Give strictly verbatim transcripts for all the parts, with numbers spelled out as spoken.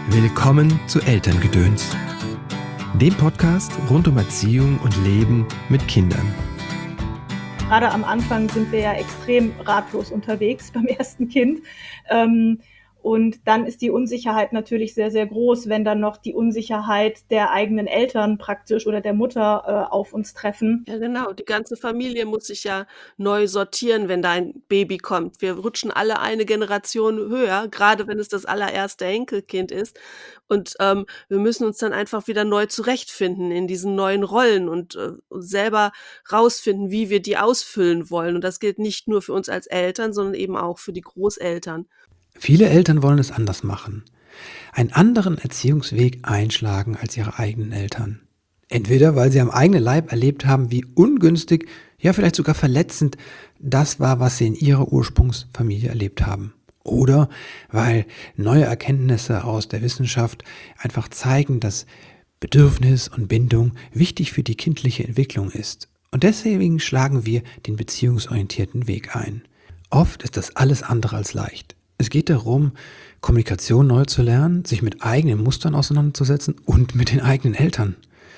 Willkommen zu Elterngedöns, dem Podcast rund um Erziehung und Leben mit Kindern. Gerade am Anfang sind wir ja extrem ratlos unterwegs beim ersten Kind. Ähm, und dann ist die Unsicherheit natürlich sehr, sehr groß, wenn dann noch die Unsicherheit der eigenen Eltern praktisch oder der Mutter äh, auf uns treffen. Ja, genau. Die ganze Familie muss sich ja neu sortieren, wenn da ein Baby kommt. Wir rutschen alle eine Generation höher, gerade wenn es das allererste Enkelkind ist. Und ähm, wir müssen uns dann einfach wieder neu zurechtfinden in diesen neuen Rollen und äh, selber rausfinden, wie wir die ausfüllen wollen. Und das gilt nicht nur für uns als Eltern, sondern eben auch für die Großeltern. Viele Eltern wollen es anders machen, einen anderen Erziehungsweg einschlagen als ihre eigenen Eltern. Entweder weil sie am eigenen Leib erlebt haben, wie ungünstig, ja vielleicht sogar verletzend das war, was sie in ihrer Ursprungsfamilie erlebt haben. Oder weil neue Erkenntnisse aus der Wissenschaft einfach zeigen, dass Bedürfnis und Bindung wichtig für die kindliche Entwicklung ist. Und deswegen schlagen wir den beziehungsorientierten Weg ein. Oft ist das alles andere als leicht. Es geht darum, Kommunikation neu zu lernen, sich mit eigenen Mustern auseinanderzusetzen und mit den eigenen Eltern.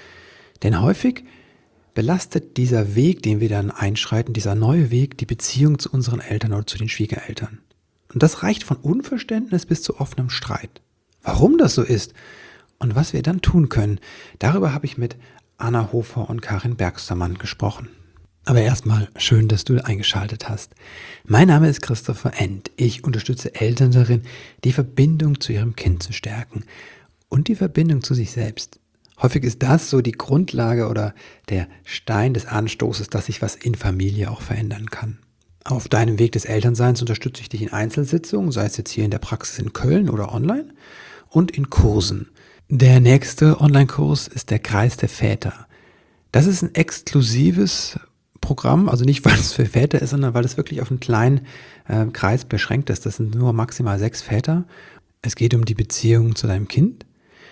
Denn häufig belastet dieser Weg, den wir dann einschreiten, dieser neue Weg, die Beziehung zu unseren Eltern oder zu den Schwiegereltern. Und das reicht von Unverständnis bis zu offenem Streit. Warum das so ist und was wir dann tun können, darüber habe ich mit Anna Hofer und Karin Bergstermann gesprochen. Aber erstmal schön, dass du eingeschaltet hast. Mein Name ist Christopher End. Ich unterstütze Eltern darin, die Verbindung zu ihrem Kind zu stärken und die Verbindung zu sich selbst. Häufig ist das so die Grundlage oder der Stein des Anstoßes, dass sich was in Familie auch verändern kann. Auf deinem Weg des Elternseins unterstütze ich dich in Einzelsitzungen, sei es jetzt hier in der Praxis in Köln oder online, und in Kursen. Der nächste Online-Kurs ist der Kreis der Väter. Das ist ein exklusives Programm, also nicht, weil es für Väter ist, sondern weil es wirklich auf einen kleinen äh, Kreis beschränkt ist. Das sind nur maximal sechs Väter. Es geht um die Beziehung zu deinem Kind,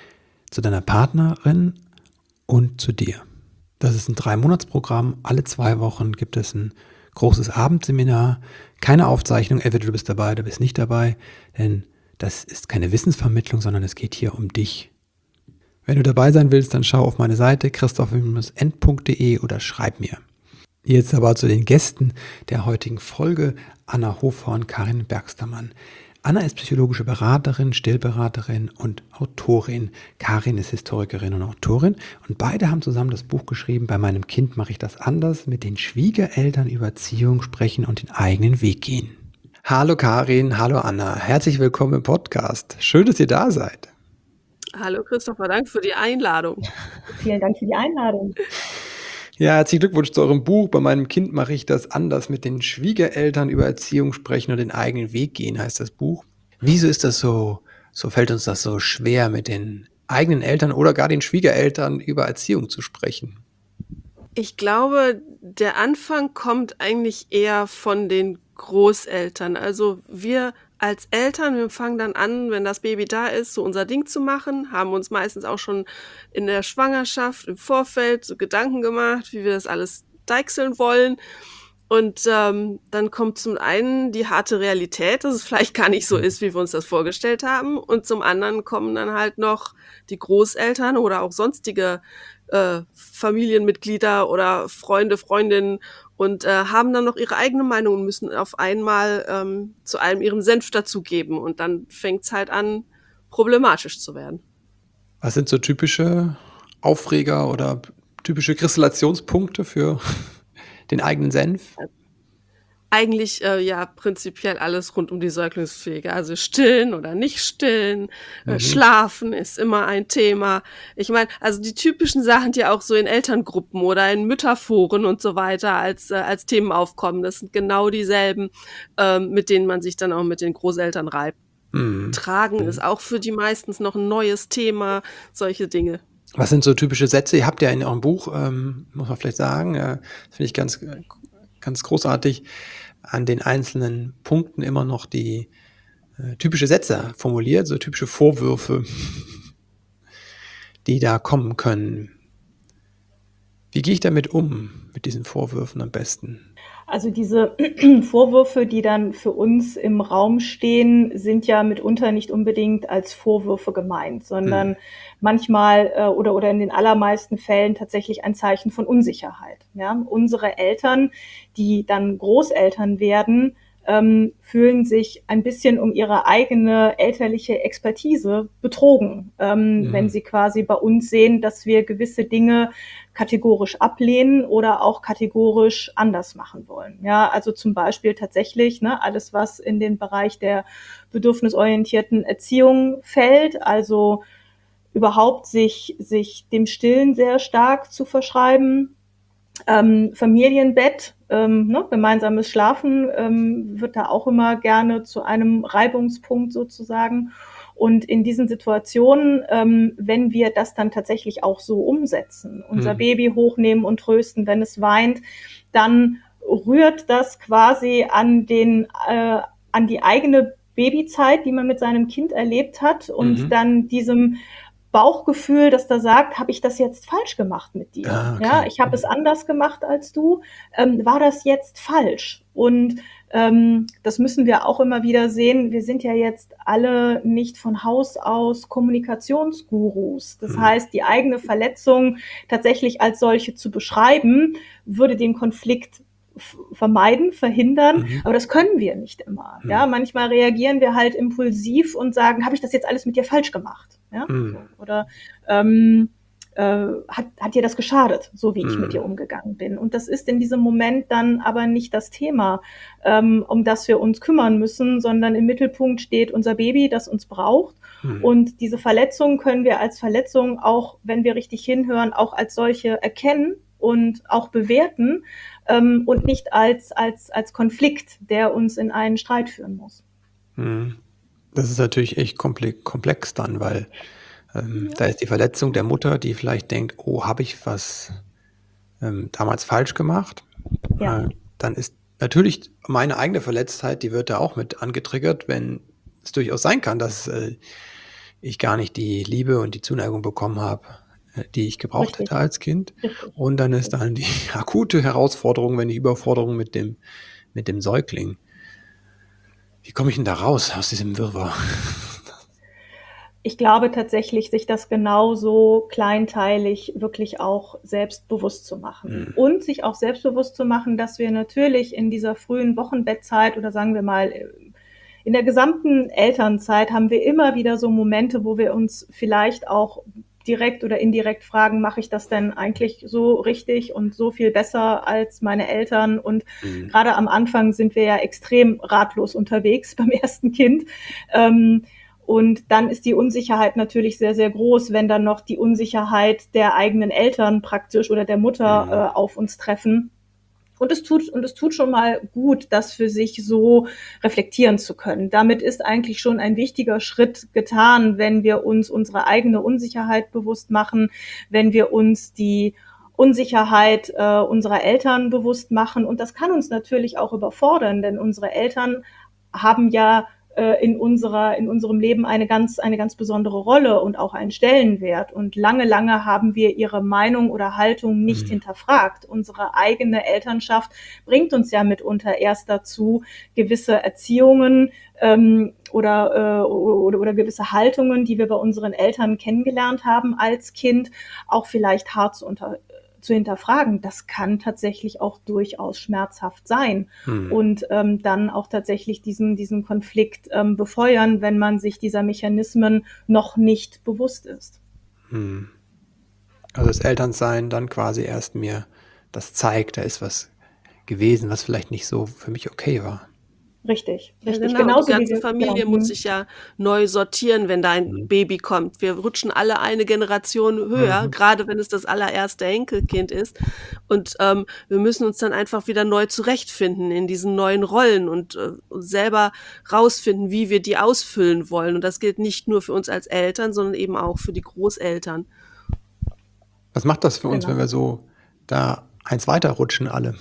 zu deiner Partnerin und zu dir. Das ist ein Drei-Monats-Programm. Alle zwei Wochen gibt es ein großes Abendseminar. Keine Aufzeichnung, entweder du bist dabei oder bist nicht dabei, denn das ist keine Wissensvermittlung, sondern es geht hier um dich. Wenn du dabei sein willst, dann schau auf meine Seite christopher end punkt de oder schreib mir. Jetzt aber zu den Gästen der heutigen Folge, Anna Hofer und Karin Bergstermann. Anna ist psychologische Beraterin, Stillberaterin und Autorin. Karin ist Historikerin und Autorin. Und beide haben zusammen das Buch geschrieben, Bei meinem Kind mache ich das anders, mit den Schwiegereltern über Erziehung sprechen und den eigenen Weg gehen. Hallo Karin, hallo Anna, herzlich willkommen im Podcast. Schön, dass ihr da seid. Hallo Christopher, danke für die Einladung. Vielen Dank für die Einladung. Ja, herzlichen Glückwunsch zu eurem Buch. Bei meinem Kind mache ich das anders, mit den Schwiegereltern über Erziehung sprechen und den eigenen Weg gehen, heißt das Buch. Wieso ist das so, so fällt uns das so schwer, mit den eigenen Eltern oder gar den Schwiegereltern über Erziehung zu sprechen? Ich glaube, der Anfang kommt eigentlich eher von den Großeltern. Also wir als Eltern, wir fangen dann an, wenn das Baby da ist, so unser Ding zu machen, haben uns meistens auch schon in der Schwangerschaft, im Vorfeld so Gedanken gemacht, wie wir das alles deichseln wollen. Und ähm, dann kommt zum einen die harte Realität, dass es vielleicht gar nicht so ist, wie wir uns das vorgestellt haben. Und zum anderen kommen dann halt noch die Großeltern oder auch sonstige äh, Familienmitglieder oder Freunde, Freundinnen und äh, haben dann noch ihre eigene Meinung und müssen auf einmal ähm, zu allem ihren Senf dazugeben. Und dann fängt es halt an, problematisch zu werden. Was sind so typische Aufreger oder typische Kristallationspunkte für den eigenen Senf? Eigentlich äh, ja prinzipiell alles rund um die Säuglingspflege. Also stillen oder nicht stillen, äh, Mhm. schlafen ist immer ein Thema. Ich meine, also die typischen Sachen, die auch so in Elterngruppen oder in Mütterforen und so weiter als äh, als Themen aufkommen, das sind genau dieselben, ähm, mit denen man sich dann auch mit den Großeltern reibt. Mhm. Tragen Mhm. ist auch für die meistens noch ein neues Thema, solche Dinge. Was sind so typische Sätze? Ihr habt ja in eurem Buch, ähm, muss man vielleicht sagen, äh, finde ich ganz, ganz großartig, an den einzelnen Punkten immer noch die äh, typische Sätze formuliert, so typische Vorwürfe, die da kommen können. Wie gehe ich damit um, mit diesen Vorwürfen am besten? Also diese Vorwürfe, die dann für uns im Raum stehen, sind ja mitunter nicht unbedingt als Vorwürfe gemeint, Mhm. sondern manchmal äh, oder, oder in den allermeisten Fällen tatsächlich ein Zeichen von Unsicherheit. Ja? Unsere Eltern, die dann Großeltern werden, ähm, fühlen sich ein bisschen um ihre eigene elterliche Expertise betrogen, ähm, wenn Mhm. sie quasi bei uns sehen, dass wir gewisse Dinge kategorisch ablehnen oder auch kategorisch anders machen wollen. Ja, also zum Beispiel tatsächlich ne, alles, was in den Bereich der bedürfnisorientierten Erziehung fällt, also überhaupt sich, sich dem Stillen sehr stark zu verschreiben. Ähm, Familienbett, ähm, ne, gemeinsames Schlafen ähm, wird da auch immer gerne zu einem Reibungspunkt sozusagen. Und in diesen Situationen, ähm, wenn wir das dann tatsächlich auch so umsetzen, unser Mhm. Baby hochnehmen und trösten, wenn es weint, dann rührt das quasi an den, äh, an die eigene Babyzeit, die man mit seinem Kind erlebt hat und Mhm. dann diesem Bauchgefühl, das da sagt, habe ich das jetzt falsch gemacht mit dir? Ah, Ja, okay. ich habe es Mhm. anders gemacht als du. Ähm, war das jetzt falsch? Und ähm, das müssen wir auch immer wieder sehen. Wir sind ja jetzt alle nicht von Haus aus Kommunikationsgurus. Das Mhm. heißt, die eigene Verletzung tatsächlich als solche zu beschreiben, würde den Konflikt vermeiden, verhindern, Mhm. aber das können wir nicht immer. Ja, Mhm. manchmal reagieren wir halt impulsiv und sagen, habe ich das jetzt alles mit dir falsch gemacht? Ja, Mhm. so. Oder ähm, äh, hat, hat dir das geschadet, so wie ich mit dir Mhm. umgegangen bin? Und das ist in diesem Moment dann aber nicht das Thema, ähm, um das wir uns kümmern müssen, sondern im Mittelpunkt steht unser Baby, das uns braucht. Mhm. Und diese Verletzung können wir als Verletzung auch, wenn wir richtig hinhören, auch als solche erkennen und auch bewerten ähm, und nicht als, als, als Konflikt, der uns in einen Streit führen muss. Mhm. Das ist natürlich echt komple komplex dann, weil ähm, Ja. da ist die Verletzung der Mutter, die vielleicht denkt: „Oh, habe ich was ähm, damals falsch gemacht?“ Ja, Äh, dann ist natürlich meine eigene Verletztheit, die wird da auch mit angetriggert, wenn es durchaus sein kann, dass äh, ich gar nicht die Liebe und die Zuneigung bekommen habe, äh, die ich gebraucht hätte richtig, als Kind. richtig, Und dann ist richtig. dann die akute Herausforderung, wenn die Überforderung mit dem mit dem Säugling. Wie komme ich denn da raus aus diesem Wirrwarr? Ich glaube tatsächlich, sich das genauso kleinteilig wirklich auch selbstbewusst zu machen. Mhm. Und sich auch selbstbewusst zu machen, dass wir natürlich in dieser frühen Wochenbettzeit oder sagen wir mal in der gesamten Elternzeit haben wir immer wieder so Momente, wo wir uns vielleicht auch direkt oder indirekt fragen, mache ich das denn eigentlich so richtig und so viel besser als meine Eltern? Und Mhm. gerade am Anfang sind wir ja extrem ratlos unterwegs beim ersten Kind. Ähm, und dann ist die Unsicherheit natürlich sehr, sehr groß, wenn dann noch die Unsicherheit der eigenen Eltern praktisch oder der Mutter Mhm. äh, auf uns treffen. Und es tut, und es tut schon mal gut, das für sich so reflektieren zu können. Damit ist eigentlich schon ein wichtiger Schritt getan, wenn wir uns unsere eigene Unsicherheit bewusst machen, wenn wir uns die Unsicherheit äh, unserer Eltern bewusst machen. Und das kann uns natürlich auch überfordern, denn unsere Eltern haben ja äh, in unserer, in unserem Leben eine ganz, eine ganz besondere Rolle und auch einen Stellenwert. Und lange, lange haben wir ihre Meinung oder Haltung nicht Mhm. hinterfragt. Unsere eigene Elternschaft bringt uns ja mitunter erst dazu, gewisse Erziehungen ähm, oder, äh, oder, oder gewisse Haltungen, die wir bei unseren Eltern kennengelernt haben als Kind, auch vielleicht hart zu unter zu hinterfragen, das kann tatsächlich auch durchaus schmerzhaft sein Mhm. und ähm, dann auch tatsächlich diesen, diesen Konflikt ähm, befeuern, wenn man sich dieser Mechanismen noch nicht bewusst ist. Mhm. Also das Elternsein dann quasi erst mir das zeigt, da ist was gewesen, was vielleicht nicht so für mich okay war. Richtig, Ja, richtig. genau. Die Genauso wie ganze wir, genau. Familie muss Hm. sich ja neu sortieren, wenn da ein Mhm. Baby kommt. Wir rutschen alle eine Generation höher, Mhm. gerade wenn es das allererste Enkelkind ist. Und, ähm, wir müssen uns dann einfach wieder neu zurechtfinden in diesen neuen Rollen und, äh, selber rausfinden, wie wir die ausfüllen wollen. Und das gilt nicht nur für uns als Eltern, sondern eben auch für die Großeltern. Was macht das für uns, wenn Genau. wir so da eins weiterrutschen alle?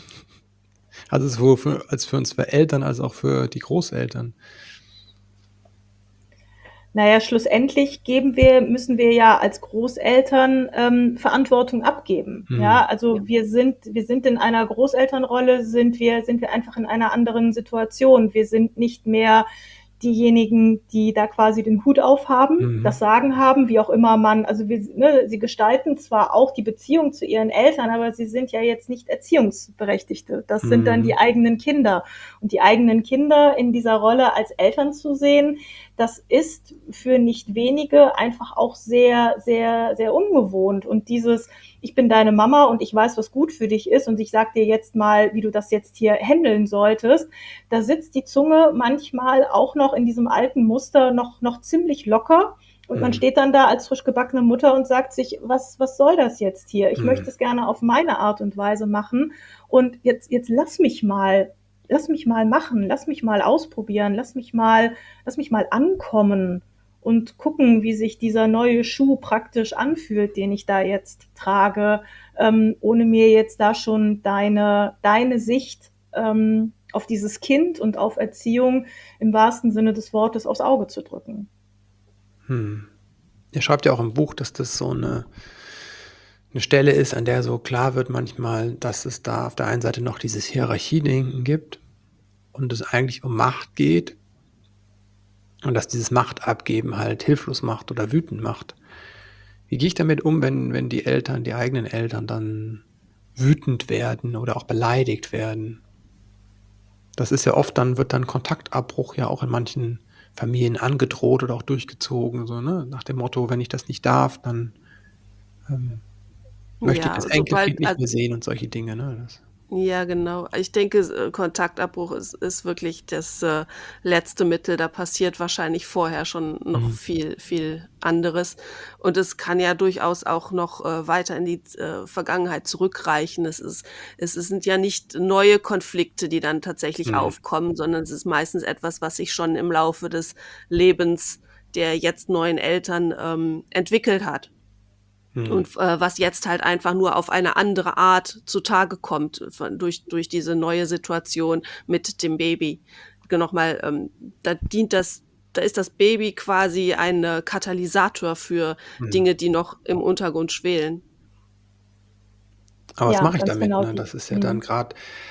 Also sowohl für als für uns für Eltern als auch für die Großeltern. naja, schlussendlich geben wir, müssen wir ja als Großeltern ähm, Verantwortung abgeben. Hm. Ja, also wir sind, wir sind in einer Großelternrolle, sind wir, sind wir einfach in einer anderen Situation. Wir sind nicht mehr diejenigen, die da quasi den Hut aufhaben, Mhm. das Sagen haben, wie auch immer man, also wir, ne, sie gestalten zwar auch die Beziehung zu ihren Eltern, aber sie sind ja jetzt nicht Erziehungsberechtigte. Das sind dann Mhm. die eigenen Kinder. Und die eigenen Kinder in dieser Rolle als Eltern zu sehen, das ist für nicht wenige einfach auch sehr, sehr, sehr ungewohnt. Und dieses, ich bin deine Mama und ich weiß, was gut für dich ist und ich sag dir jetzt mal, wie du das jetzt hier handeln solltest, da sitzt die Zunge manchmal auch noch in diesem alten Muster noch, noch ziemlich locker. Und man Mhm. steht dann da als frisch gebackene Mutter und sagt sich, was, was soll das jetzt hier? Ich Mhm. möchte es gerne auf meine Art und Weise machen. Und jetzt, jetzt lass mich mal, lass mich mal machen, lass mich mal ausprobieren, lass mich mal, lass mich mal ankommen und gucken, wie sich dieser neue Schuh praktisch anfühlt, den ich da jetzt trage, ähm, ohne mir jetzt da schon deine, deine Sicht ähm, auf dieses Kind und auf Erziehung im wahrsten Sinne des Wortes aufs Auge zu drücken. Hm. Ihr schreibt ja auch im Buch, dass das so eine, eine Stelle ist, an der so klar wird manchmal, dass es da auf der einen Seite noch dieses Hierarchiedenken gibt und es eigentlich um Macht geht und dass dieses Machtabgeben halt hilflos macht oder wütend macht. Wie gehe ich damit um, wenn, wenn die Eltern, die eigenen Eltern dann wütend werden oder auch beleidigt werden? Das ist ja oft dann, wird dann Kontaktabbruch ja auch in manchen Familien angedroht oder auch durchgezogen, so, ne? Nach dem Motto, wenn ich das nicht darf, dann ähm, möchte ich Ja, das Enkelkind sobald, nicht also mehr sehen und solche Dinge, ne? Das, ja, genau. Ich denke, äh, Kontaktabbruch ist ist wirklich das, äh, letzte Mittel. Da passiert wahrscheinlich vorher schon noch mhm. viel, viel anderes. Und es kann ja durchaus auch noch, äh, weiter in die, äh, Vergangenheit zurückreichen. Es ist es es sind ja nicht neue Konflikte, die dann tatsächlich Mhm. aufkommen, sondern es ist meistens etwas, was sich schon im Laufe des Lebens der jetzt neuen Eltern, ähm, entwickelt hat. Mhm. Und, äh, was jetzt halt einfach nur auf eine andere Art zutage kommt, von durch durch diese neue Situation mit dem Baby. Ge noch mal, ähm, da dient das da ist das Baby quasi ein, äh, Katalysator für Mhm. Dinge, die noch im Untergrund schwelen. Aber was Ja, mache ich ganz damit, genau ne? die. Das ist ja dann Mhm. grad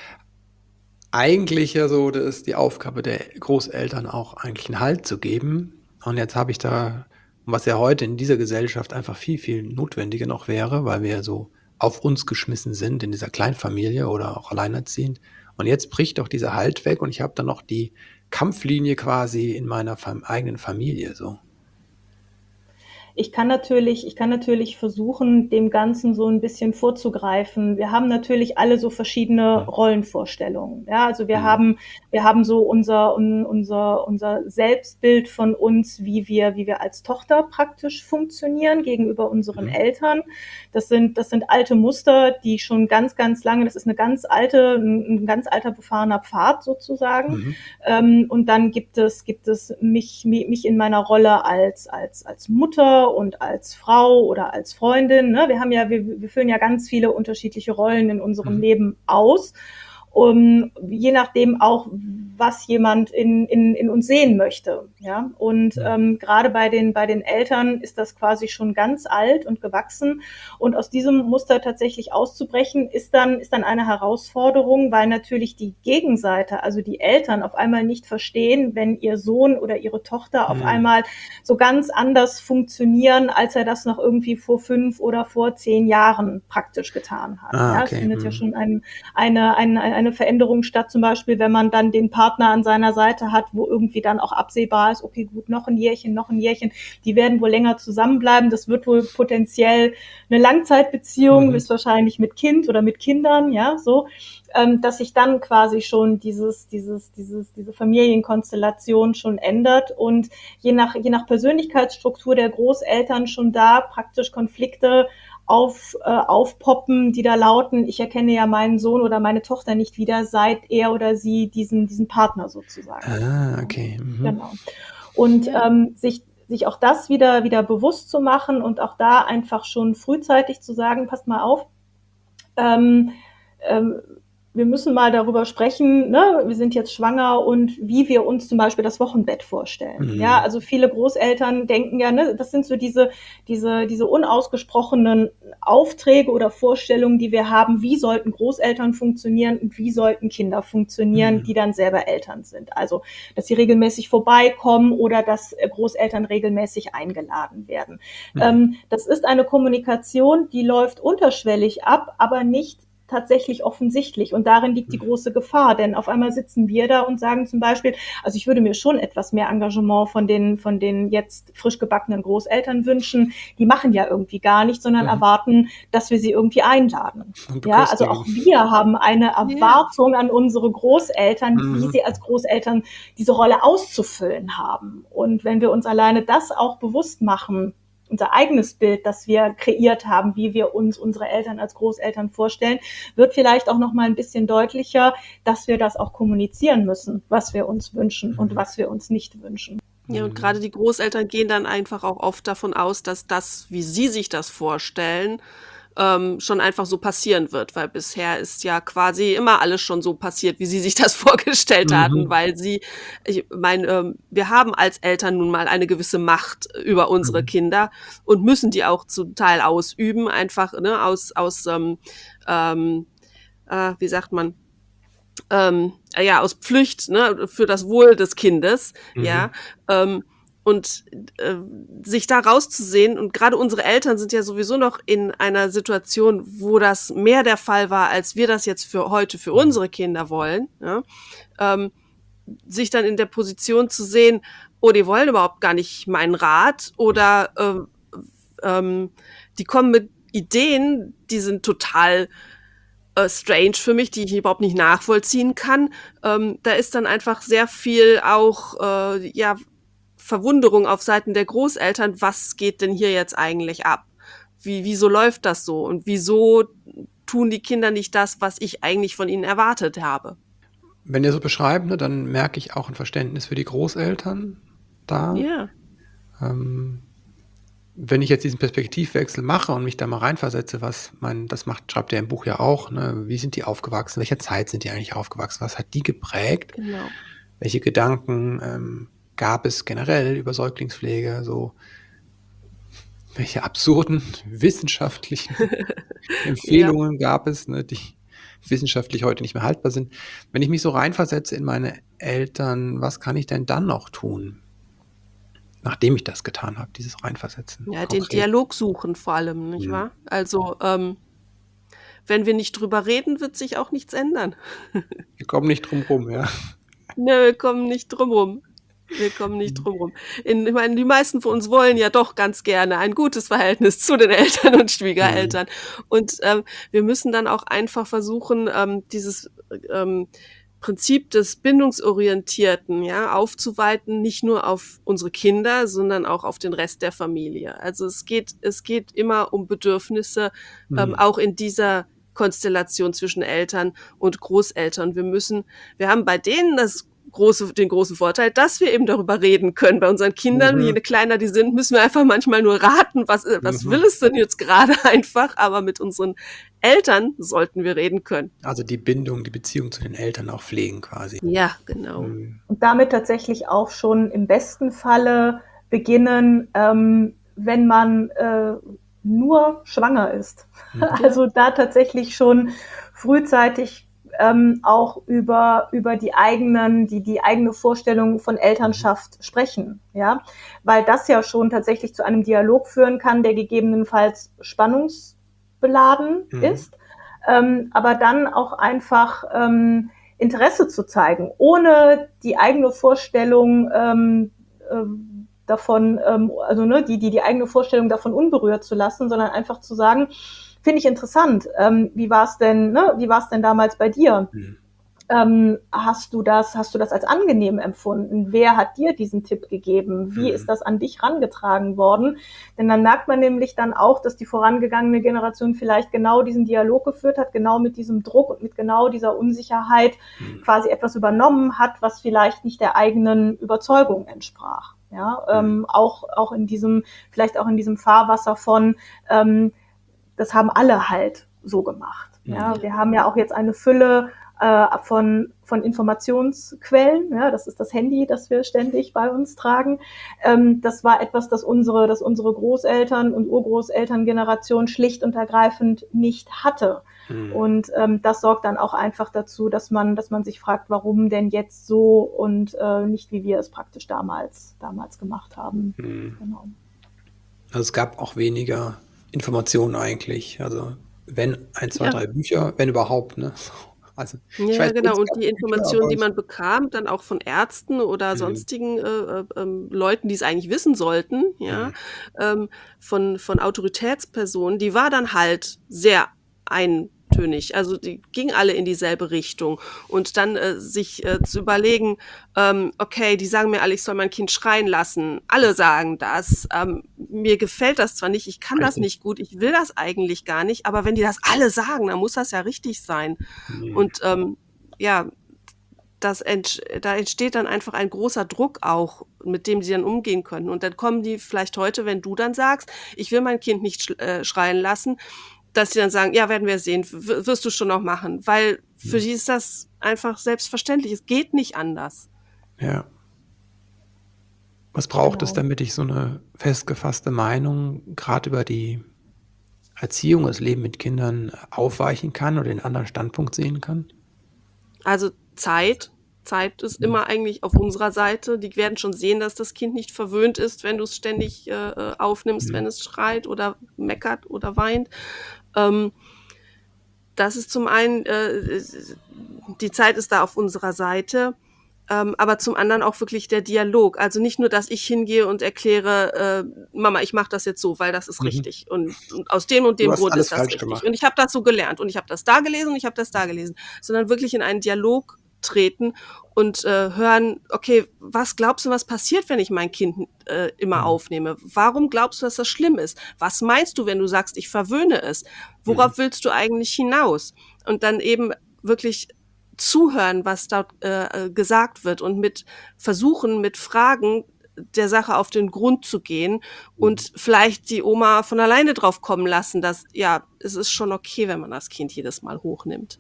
eigentlich ja so, das ist die Aufgabe der Großeltern auch eigentlich 'n Halt zu geben. Und jetzt habe ich da, was ja heute in dieser Gesellschaft einfach viel, viel notwendiger noch wäre, weil wir ja so auf uns geschmissen sind in dieser Kleinfamilie oder auch alleinerziehend. Und jetzt bricht doch dieser Halt weg und ich habe dann noch die Kampflinie quasi in meiner Fam eigenen Familie so. Ich kann natürlich ich kann natürlich versuchen, dem Ganzen so ein bisschen vorzugreifen. Wir haben natürlich alle so verschiedene Mhm. Rollenvorstellungen. Ja, also wir Mhm. haben wir haben so unser un unser unser Selbstbild von uns, wie wir wie wir als Tochter praktisch funktionieren gegenüber unseren Mhm. Eltern. Das sind das sind alte Muster, die schon ganz, ganz lange, das ist eine ganz alte 'n 'n ganz alter befahrener Pfad sozusagen. Mhm. Ähm, und dann gibt es, gibt es mich, mich in meiner Rolle als, als, als Mutter und als Frau oder als Freundin. Ne? Wir haben ja, wir, wir füllen ja ganz viele unterschiedliche Rollen in unserem Mhm. Leben aus. Um, je nachdem auch, was jemand in, in, in uns sehen möchte. Ja? Und Mhm. ähm, gerade bei den, bei den Eltern ist das quasi schon ganz alt und gewachsen. Und aus diesem Muster tatsächlich auszubrechen, ist dann, ist dann eine Herausforderung, weil natürlich die Gegenseite, also die Eltern, auf einmal nicht verstehen, wenn ihr Sohn oder ihre Tochter auf Mhm. einmal so ganz anders funktionieren, als er das noch irgendwie vor fünf oder vor zehn Jahren praktisch getan hat. Ah, Ja, es okay. findet ja Mhm. schon ein, eine, eine, eine Veränderung statt, zum Beispiel, wenn man dann den Partner an seiner Seite hat, wo irgendwie dann auch absehbar ist, okay, gut, noch ein Jährchen, noch ein Jährchen, die werden wohl länger zusammenbleiben, das wird wohl potenziell eine Langzeitbeziehung, Mhm. höchstwahrscheinlich mit Kind oder mit Kindern, ja, so, ähm, dass sich dann quasi schon dieses, dieses, dieses, diese Familienkonstellation schon ändert und je nach, je nach Persönlichkeitsstruktur der Großeltern schon da praktisch Konflikte auf, äh, aufpoppen, die da lauten, ich erkenne ja meinen Sohn oder meine Tochter nicht wieder, seit er oder sie diesen, diesen Partner sozusagen hat. Ah, Ja, okay. Mhm. genau. Und Ja. ähm, sich, sich auch das wieder, wieder bewusst zu machen und auch da einfach schon frühzeitig zu sagen, passt mal auf, ähm, ähm, wir müssen mal darüber sprechen, ne, wir sind jetzt schwanger und wie wir uns zum Beispiel das Wochenbett vorstellen. Mhm. Ja, also viele Großeltern denken ja, ne, das sind so diese, diese, diese unausgesprochenen Aufträge oder Vorstellungen, die wir haben, wie sollten Großeltern funktionieren und wie sollten Kinder funktionieren, Mhm. die dann selber Eltern sind. Also, dass sie regelmäßig vorbeikommen oder dass Großeltern regelmäßig eingeladen werden. Mhm. Ähm, das ist eine Kommunikation, die läuft unterschwellig ab, aber nicht tatsächlich offensichtlich. Und darin liegt die große Gefahr, denn auf einmal sitzen wir da und sagen zum Beispiel, also ich würde mir schon etwas mehr Engagement von den, von den jetzt frisch gebackenen Großeltern wünschen. Die machen ja irgendwie gar nichts, sondern Mhm. erwarten, dass wir sie irgendwie einladen. Und Ja, also auch beköstigen. wir haben eine Erwartung an unsere Großeltern, wie Mhm. sie als Großeltern diese Rolle auszufüllen haben. Und wenn wir uns alleine das auch bewusst machen, unser eigenes Bild, das wir kreiert haben, wie wir uns unsere Eltern als Großeltern vorstellen, wird vielleicht auch noch mal ein bisschen deutlicher, dass wir das auch kommunizieren müssen, was wir uns wünschen und Mhm. was wir uns nicht wünschen. Ja, und gerade die Großeltern gehen dann einfach auch oft davon aus, dass das, wie sie sich das vorstellen, ähm, schon einfach so passieren wird, weil bisher ist ja quasi immer alles schon so passiert, wie sie sich das vorgestellt hatten, Mhm. weil sie, ich meine, ähm, wir haben als Eltern nun mal eine gewisse Macht über unsere Mhm. Kinder und müssen die auch zum Teil ausüben, einfach, ne, aus, aus, ähm, ähm, äh, wie sagt man, ähm, ja, aus Pflicht, ne, für das Wohl des Kindes, Mhm. ja, ähm, und äh, sich da rauszusehen, und gerade unsere Eltern sind ja sowieso noch in einer Situation, wo das mehr der Fall war, als wir das jetzt für heute für unsere Kinder wollen, ja, ähm, sich dann in der Position zu sehen, oh, die wollen überhaupt gar nicht meinen Rat oder ähm, ähm, die kommen mit Ideen, die sind total äh, strange für mich, die ich überhaupt nicht nachvollziehen kann. Ähm, da ist dann einfach sehr viel auch äh, ja, Verwunderung auf Seiten der Großeltern, was geht denn hier jetzt eigentlich ab? Wie, wieso läuft das so? Und wieso tun die Kinder nicht das, was ich eigentlich von ihnen erwartet habe? Wenn ihr so beschreibt, ne, dann merke ich auch ein Verständnis für die Großeltern da. Ja. Ähm, wenn ich jetzt diesen Perspektivwechsel mache und mich da mal reinversetze, was mein, das macht, schreibt ihr im Buch ja auch, ne, wie sind die aufgewachsen, welcher Zeit sind die eigentlich aufgewachsen, was hat die geprägt, Genau. welche Gedanken ähm, gab es generell über Säuglingspflege, so welche absurden wissenschaftlichen Empfehlungen gab es, ne, die wissenschaftlich heute nicht mehr haltbar sind. Wenn ich mich so reinversetze in meine Eltern, was kann ich denn dann noch tun, nachdem ich das getan habe, dieses Reinversetzen Ja, den konkret? Dialog suchen vor allem, nicht Mhm. wahr? Also, ähm, wenn wir nicht drüber reden, wird sich auch nichts ändern. Wir kommen nicht drum rum, ja. Ne, wir kommen nicht drum rum. Wir kommen nicht drum rum. In, ich meine, die meisten von uns wollen ja doch ganz gerne ein gutes Verhältnis zu den Eltern und Mhm. Schwiegereltern. Und ähm, wir müssen dann auch einfach versuchen, ähm, dieses ähm, Prinzip des Bindungsorientierten, ja, aufzuweiten, nicht nur auf unsere Kinder, sondern auch auf den Rest der Familie. Also es geht, es geht immer um Bedürfnisse, ähm, Mhm. auch in dieser Konstellation zwischen Eltern und Großeltern. Wir müssen, wir haben bei denen das große, den großen Vorteil, dass wir eben darüber reden können. Bei unseren Kindern, je Mhm. kleiner die sind, müssen wir einfach manchmal nur raten, was, äh, was Mhm. will es denn jetzt gerade einfach, aber mit unseren Eltern sollten wir reden können. Also die Bindung, die Beziehung zu den Eltern auch pflegen quasi. Ja, genau. Mhm. Und damit tatsächlich auch schon im besten Falle beginnen, ähm, wenn man äh, nur schwanger ist. Mhm. Also da tatsächlich schon frühzeitig ähm, auch über, über die eigenen, die, die eigene Vorstellung von Elternschaft sprechen, ja, weil das ja schon tatsächlich zu einem Dialog führen kann, der gegebenenfalls spannungsbeladen Mhm. ist, ähm, aber dann auch einfach ähm, Interesse zu zeigen, ohne die eigene Vorstellung ähm, ähm, davon, ähm, also ne, die, die die eigene Vorstellung davon unberührt zu lassen, sondern einfach zu sagen, finde ich interessant. Ähm, wie war es denn, ne, wie war es denn damals bei dir? Mhm. Ähm, hast du das, hast du das als angenehm empfunden? Wer hat dir diesen Tipp gegeben? Wie Mhm. ist das an dich rangetragen worden? Denn dann merkt man nämlich dann auch, dass die vorangegangene Generation vielleicht genau diesen Dialog geführt hat, genau mit diesem Druck und mit genau dieser Unsicherheit Mhm. quasi etwas übernommen hat, was vielleicht nicht der eigenen Überzeugung entsprach. Ja, ähm, auch, auch in diesem, vielleicht auch in diesem Fahrwasser von, ähm, das haben alle halt so gemacht. Ja, Mhm. wir haben ja auch jetzt eine Fülle äh, von, von Informationsquellen. Ja, das ist das Handy, das wir ständig bei uns tragen. Ähm, das war etwas, das unsere, das unsere Großeltern und Urgroßelterngeneration schlicht und ergreifend nicht hatte. Mhm. Und ähm, das sorgt dann auch einfach dazu, dass man, dass man sich fragt, warum denn jetzt so und äh, nicht wie wir es praktisch damals, damals gemacht haben. Mhm. Genau. Also es gab auch weniger Informationen eigentlich. Also wenn ein, zwei, Ja. drei Bücher, wenn überhaupt, ne? Also ich Ja, weiß, bei genau. uns Und gab's die Bücher, Informationen, aber die ich, man bekam, dann auch von Ärzten oder Mhm. sonstigen äh, äh, ähm, Leuten, die es eigentlich wissen sollten, ja, Mhm. ähm, von, von Autoritätspersonen, die war dann halt sehr eintönig. Also die gingen alle in dieselbe Richtung. Und dann äh, sich äh, zu überlegen, ähm, okay, die sagen mir alle, ich soll mein Kind schreien lassen. Alle sagen das. Ähm, mir gefällt das zwar nicht, ich kann das Richtig. nicht gut, ich will das eigentlich gar nicht, aber wenn die das alle sagen, dann muss das ja richtig sein. Mhm. Und ähm, ja, das ent, da entsteht dann einfach ein großer Druck auch, mit dem sie dann umgehen können. Und dann kommen die vielleicht heute, wenn du dann sagst, ich will mein Kind nicht sch äh, schreien lassen, dass sie dann sagen, ja, werden wir sehen, w wirst du schon noch machen. Weil für Mhm. die ist das einfach selbstverständlich. Es geht nicht anders. Ja. Was braucht es, Genau. damit ich so eine festgefasste Meinung gerade über die Erziehung, das Leben mit Kindern aufweichen kann oder den anderen Standpunkt sehen kann? Also Zeit. Zeit ist Mhm. immer eigentlich auf unserer Seite. Die werden schon sehen, dass das Kind nicht verwöhnt ist, wenn du es ständig äh, äh, aufnimmst, Mhm. wenn es schreit oder meckert oder weint. Ähm, das ist zum einen, äh, die Zeit ist da auf unserer Seite, ähm, aber zum anderen auch wirklich der Dialog. Also nicht nur, dass ich hingehe und erkläre, äh, Mama, ich mache das jetzt so, weil das ist Mhm. richtig. Und, und aus dem und Du dem hast Grund alles ist das falsch richtig. gemacht. Und ich habe das so gelernt und ich habe das da gelesen und ich habe das da gelesen. Sondern wirklich in einen Dialog treten und äh, hören, okay, was glaubst du, was passiert, wenn ich mein Kind äh, immer Mhm. aufnehme? Warum glaubst du, dass das schlimm ist? Was meinst du, wenn du sagst, ich verwöhne es? Worauf Mhm. willst du eigentlich hinaus? Und dann eben wirklich zuhören, was dort äh, gesagt wird und mit versuchen, mit Fragen der Sache auf den Grund zu gehen und vielleicht die Oma von alleine drauf kommen lassen, dass, ja, es ist schon okay, wenn man das Kind jedes Mal hochnimmt.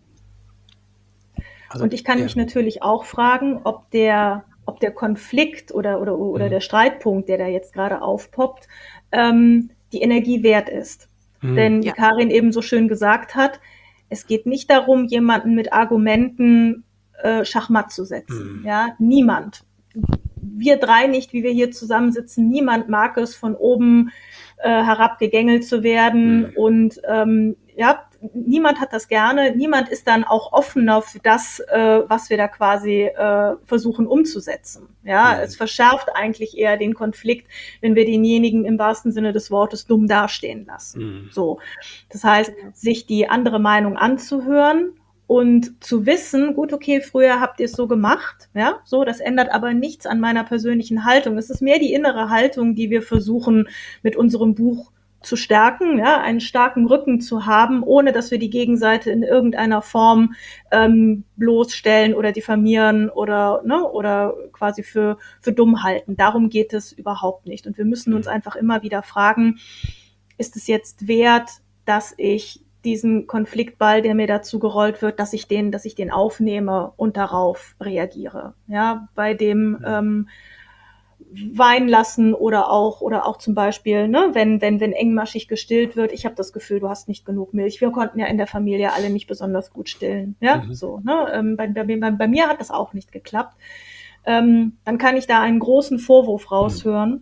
Also, Und ich kann ja. mich natürlich auch fragen, ob der, ob der Konflikt oder, oder, oder Mhm. der Streitpunkt, der da jetzt gerade aufpoppt, ähm, die Energie wert ist. Mhm. Denn wie Ja. Karin eben so schön gesagt hat, es geht nicht darum, jemanden mit Argumenten äh, Schachmatt zu setzen. Mhm. Ja, niemand. Wir drei nicht, wie wir hier zusammensitzen, niemand mag es, von oben äh, herab gegängelt zu werden. Mhm. Und ähm, ja, niemand hat das gerne. Niemand ist dann auch offener für das, äh, was wir da quasi äh, versuchen umzusetzen. Ja, Mhm. es verschärft eigentlich eher den Konflikt, wenn wir denjenigen im wahrsten Sinne des Wortes dumm dastehen lassen. Mhm. So, das heißt, Genau. sich die andere Meinung anzuhören und zu wissen, gut, okay, früher habt ihr es so gemacht, ja, so, das ändert aber nichts an meiner persönlichen Haltung. Es ist mehr die innere Haltung, die wir versuchen mit unserem Buch zu stärken, ja, einen starken Rücken zu haben, ohne dass wir die Gegenseite in irgendeiner Form ähm, bloßstellen oder diffamieren oder, ne, oder quasi für, für dumm halten. Darum geht es überhaupt nicht. Und wir müssen uns Mhm. einfach immer wieder fragen, ist es jetzt wert, dass ich diesen Konfliktball, der mir dazu gerollt wird, dass ich den, dass ich den aufnehme und darauf reagiere. Ja, bei dem Mhm. ähm, Wein lassen oder auch oder auch zum Beispiel, ne, wenn wenn wenn engmaschig gestillt wird. Ich habe das Gefühl, du hast nicht genug Milch. Wir konnten ja in der Familie alle nicht besonders gut stillen. Ja, Mhm. so. Ne, ähm, bei, bei, bei, bei mir hat das auch nicht geklappt. Ähm, dann kann ich da einen großen Vorwurf raushören.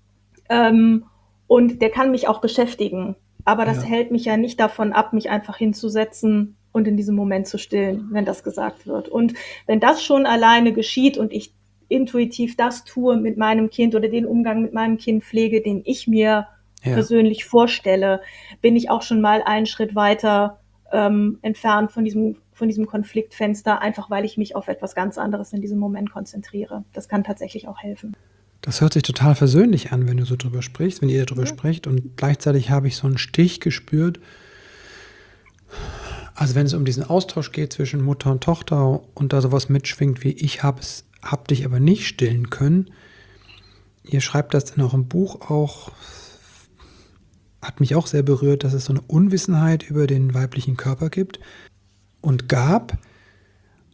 Ähm, und der kann mich auch beschäftigen. Aber das Ja. hält mich ja nicht davon ab, mich einfach hinzusetzen und in diesem Moment zu stillen, wenn das gesagt wird. Und wenn das schon alleine geschieht und ich intuitiv das tue mit meinem Kind oder den Umgang mit meinem Kind pflege, den ich mir Ja. persönlich vorstelle, bin ich auch schon mal einen Schritt weiter ähm, entfernt von diesem, von diesem Konfliktfenster, einfach weil ich mich auf etwas ganz anderes in diesem Moment konzentriere. Das kann tatsächlich auch helfen. Das hört sich total versöhnlich an, wenn du so drüber sprichst, wenn ihr darüber Ja. sprecht. Und gleichzeitig habe ich so einen Stich gespürt. Also wenn es um diesen Austausch geht zwischen Mutter und Tochter und da sowas mitschwingt wie ich habe es, hab dich aber nicht stillen können. Ihr schreibt das in eurem Buch auch, hat mich auch sehr berührt, dass es so eine Unwissenheit über den weiblichen Körper gibt und gab.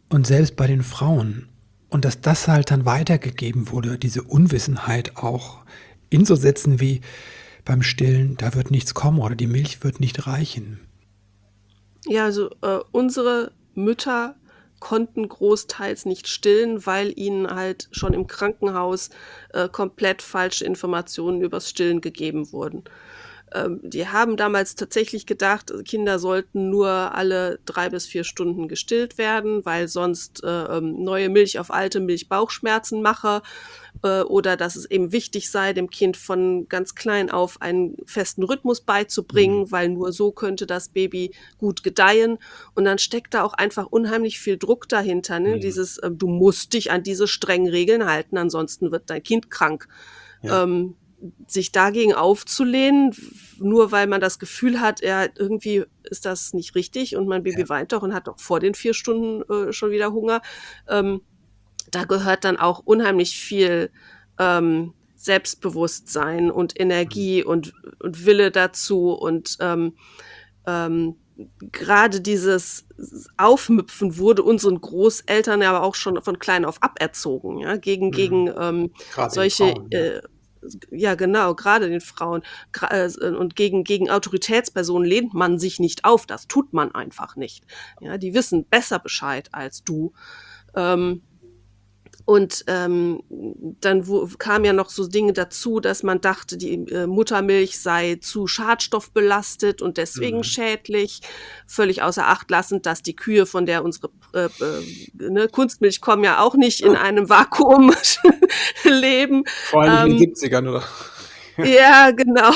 Und selbst bei den Frauen. Und dass das halt dann weitergegeben wurde, diese Unwissenheit auch in so Sätzen wie beim Stillen, da wird nichts kommen oder die Milch wird nicht reichen. Ja, also äh, unsere Mütter konnten großteils nicht stillen, weil ihnen halt schon im Krankenhaus äh, komplett falsche Informationen übers Stillen gegeben wurden. Ähm, die haben damals tatsächlich gedacht, Kinder sollten nur alle drei bis vier Stunden gestillt werden, weil sonst äh, ähm, neue Milch auf alte Milch Bauchschmerzen mache äh, oder dass es eben wichtig sei, dem Kind von ganz klein auf einen festen Rhythmus beizubringen, Mhm. weil nur so könnte das Baby gut gedeihen. Und dann steckt da auch einfach unheimlich viel Druck dahinter, ne? Mhm. Dieses, äh, du musst dich an diese strengen Regeln halten, ansonsten wird dein Kind krank. Ja. Ähm, sich dagegen aufzulehnen, nur weil man das Gefühl hat, ja, irgendwie ist das nicht richtig und mein Baby Ja. weint doch und hat doch vor den vier Stunden äh, schon wieder Hunger. Ähm, da gehört dann auch unheimlich viel ähm, Selbstbewusstsein und Energie und, und Wille dazu und ähm, ähm, gerade dieses Aufmüpfen wurde unseren Großeltern ja aber auch schon von klein auf aberzogen, ja, gegen, Mhm. gegen ähm, Gerade den solche, Frauen, ja. äh, ja genau, gerade den Frauen gra- äh, und gegen, gegen Autoritätspersonen lehnt man sich nicht auf, das tut man einfach nicht. Ja, die wissen besser Bescheid als du. Ähm, und ähm, dann wo, kam ja noch so Dinge dazu, dass man dachte, die äh, Muttermilch sei zu schadstoffbelastet und deswegen Mhm. schädlich, völlig außer Acht lassend, dass die Kühe, von der unsere äh, äh, ne, Kunstmilch kommen, ja auch nicht in einem Vakuum leben. Vor allem in den Ähm, siebzigern, oder? ja, genau.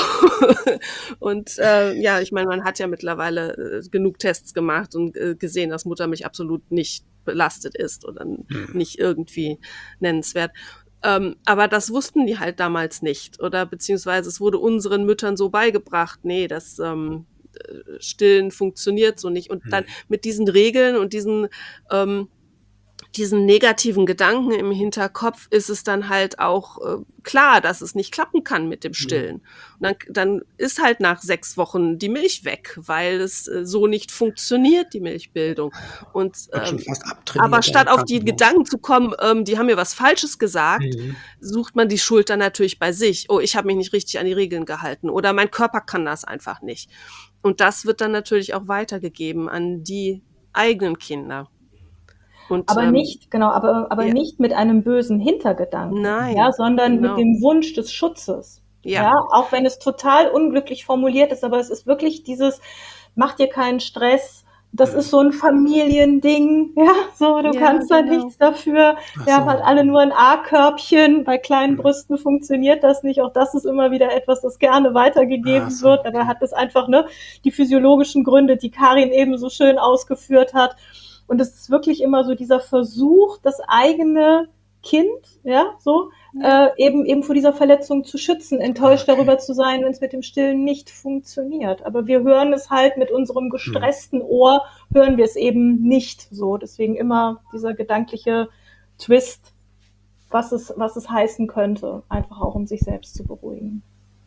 Und äh, ja, ich meine, man hat ja mittlerweile äh, genug Tests gemacht und äh, gesehen, dass Muttermilch absolut nicht belastet ist oder n- Mhm. nicht irgendwie nennenswert. Ähm, aber das wussten die halt damals nicht. Oder beziehungsweise es wurde unseren Müttern so beigebracht, nee, das ähm, äh, Stillen funktioniert so nicht. Und dann Mhm. mit diesen Regeln und diesen ähm, diesen negativen Gedanken im Hinterkopf ist es dann halt auch äh, klar, dass es nicht klappen kann mit dem Mhm. Stillen. Und dann, dann ist halt nach sechs Wochen die Milch weg, weil es äh, so nicht funktioniert, die Milchbildung. Und Wird schon ähm, fast aber abtrainiert da im statt auf die Krankenhaus. Gedanken zu kommen, ähm, die haben mir was Falsches gesagt, Mhm. sucht man die Schuld dann natürlich bei sich. Oh, ich habe mich nicht richtig an die Regeln gehalten oder mein Körper kann das einfach nicht. Und das wird dann natürlich auch weitergegeben an die eigenen Kinder. Und Aber ähm, nicht, genau, aber, aber ja, nicht mit einem bösen Hintergedanken, ja, nein, sondern mit genau. dem Wunsch des Schutzes. Ja, Ja, auch wenn es total unglücklich formuliert ist, aber es ist wirklich dieses, mach dir keinen Stress, das Mhm. ist so ein Familiending, ja, so, du ja, kannst da genau. nichts dafür. Ach Wir haben halt so. alle nur ein A-Körbchen, bei kleinen Mhm. Brüsten funktioniert das nicht, auch das ist immer wieder etwas, das gerne Ach weitergegeben so, wird, aber okay. hat es einfach, ne, die physiologischen Gründe, die Karin eben so schön ausgeführt hat. Und es ist wirklich immer so dieser Versuch, das eigene Kind, ja, so, Ja. äh, eben, eben vor dieser Verletzung zu schützen, enttäuscht Okay. darüber zu sein, wenn es mit dem Stillen nicht funktioniert. Aber wir hören es halt mit unserem Mhm. gestressten Ohr, hören wir es eben nicht so. Deswegen immer dieser gedankliche Twist, was es, was es heißen könnte, einfach auch um sich selbst zu beruhigen.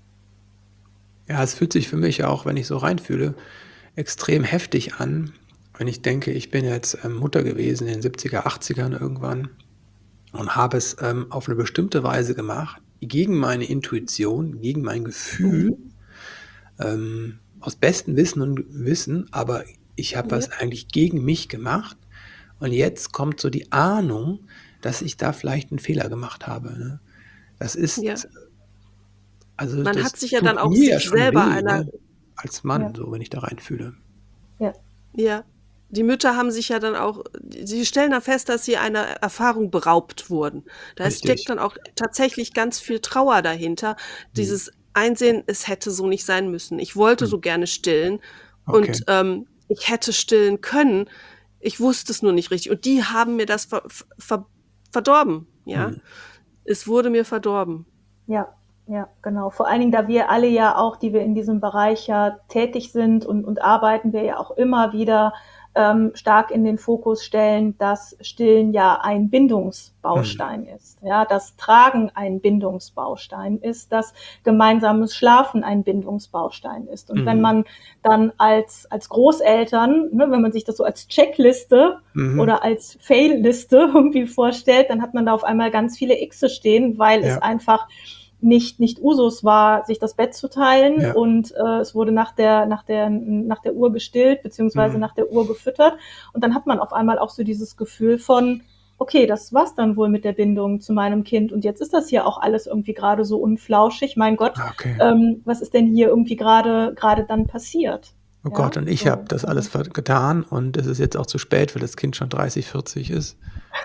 Ja, es fühlt sich für mich auch, wenn ich so reinfühle, extrem heftig an, wenn ich denke, ich bin jetzt ähm, Mutter gewesen in den siebziger, achtzigern irgendwann und habe es ähm, auf eine bestimmte Weise gemacht, gegen meine Intuition, gegen mein Gefühl, Mhm. ähm, aus bestem Wissen und Wissen, aber ich habe Ja. was eigentlich gegen mich gemacht. Und jetzt kommt so die Ahnung, dass ich da vielleicht einen Fehler gemacht habe. Ne? Das Ja. ist, also Man das hat sich ja dann tut auch mir ja sich schon selber weh, einer, ne? Als Ja, Mann, so wenn ich da reinfühle. ja. ja, die Mütter haben sich ja dann auch, sie stellen dann fest, dass sie einer Erfahrung beraubt wurden. Da Richtig. steckt dann auch tatsächlich ganz viel Trauer dahinter. Hm. Dieses Einsehen, es hätte so nicht sein müssen. Ich wollte Hm. so gerne stillen Okay. und ähm, ich hätte stillen können. Ich wusste es nur nicht richtig. Und die haben mir das ver ver verdorben, ja. Hm. Es wurde mir verdorben. Ja, ja, genau. Vor allen Dingen, da wir alle ja auch, die wir in diesem Bereich ja tätig sind und, und arbeiten, wir ja auch immer wieder ähm, stark in den Fokus stellen, dass Stillen ja ein Bindungsbaustein Mhm. ist, ja, dass Tragen ein Bindungsbaustein ist, dass gemeinsames Schlafen ein Bindungsbaustein ist. Und wenn Mhm. man dann als, als Großeltern, ne, wenn man sich das so als Checkliste Mhm. oder als Fail-Liste irgendwie vorstellt, dann hat man da auf einmal ganz viele Xe stehen, weil es Ja, einfach nicht, nicht Usus war, sich das Bett zu teilen ja. und äh, es wurde nach der, nach, der, nach der Uhr gestillt, beziehungsweise Mhm. nach der Uhr gefüttert. Und dann hat man auf einmal auch so dieses Gefühl von, okay, das war's dann wohl mit der Bindung zu meinem Kind und jetzt ist das hier auch alles irgendwie gerade so unflauschig. Mein Gott, Ah, okay. ähm, was ist denn hier irgendwie gerade gerade dann passiert? Oh Ja, Gott, und ich habe so. das alles Also, ver getan und es ist jetzt auch zu spät, weil das Kind schon dreißig, vierzig ist.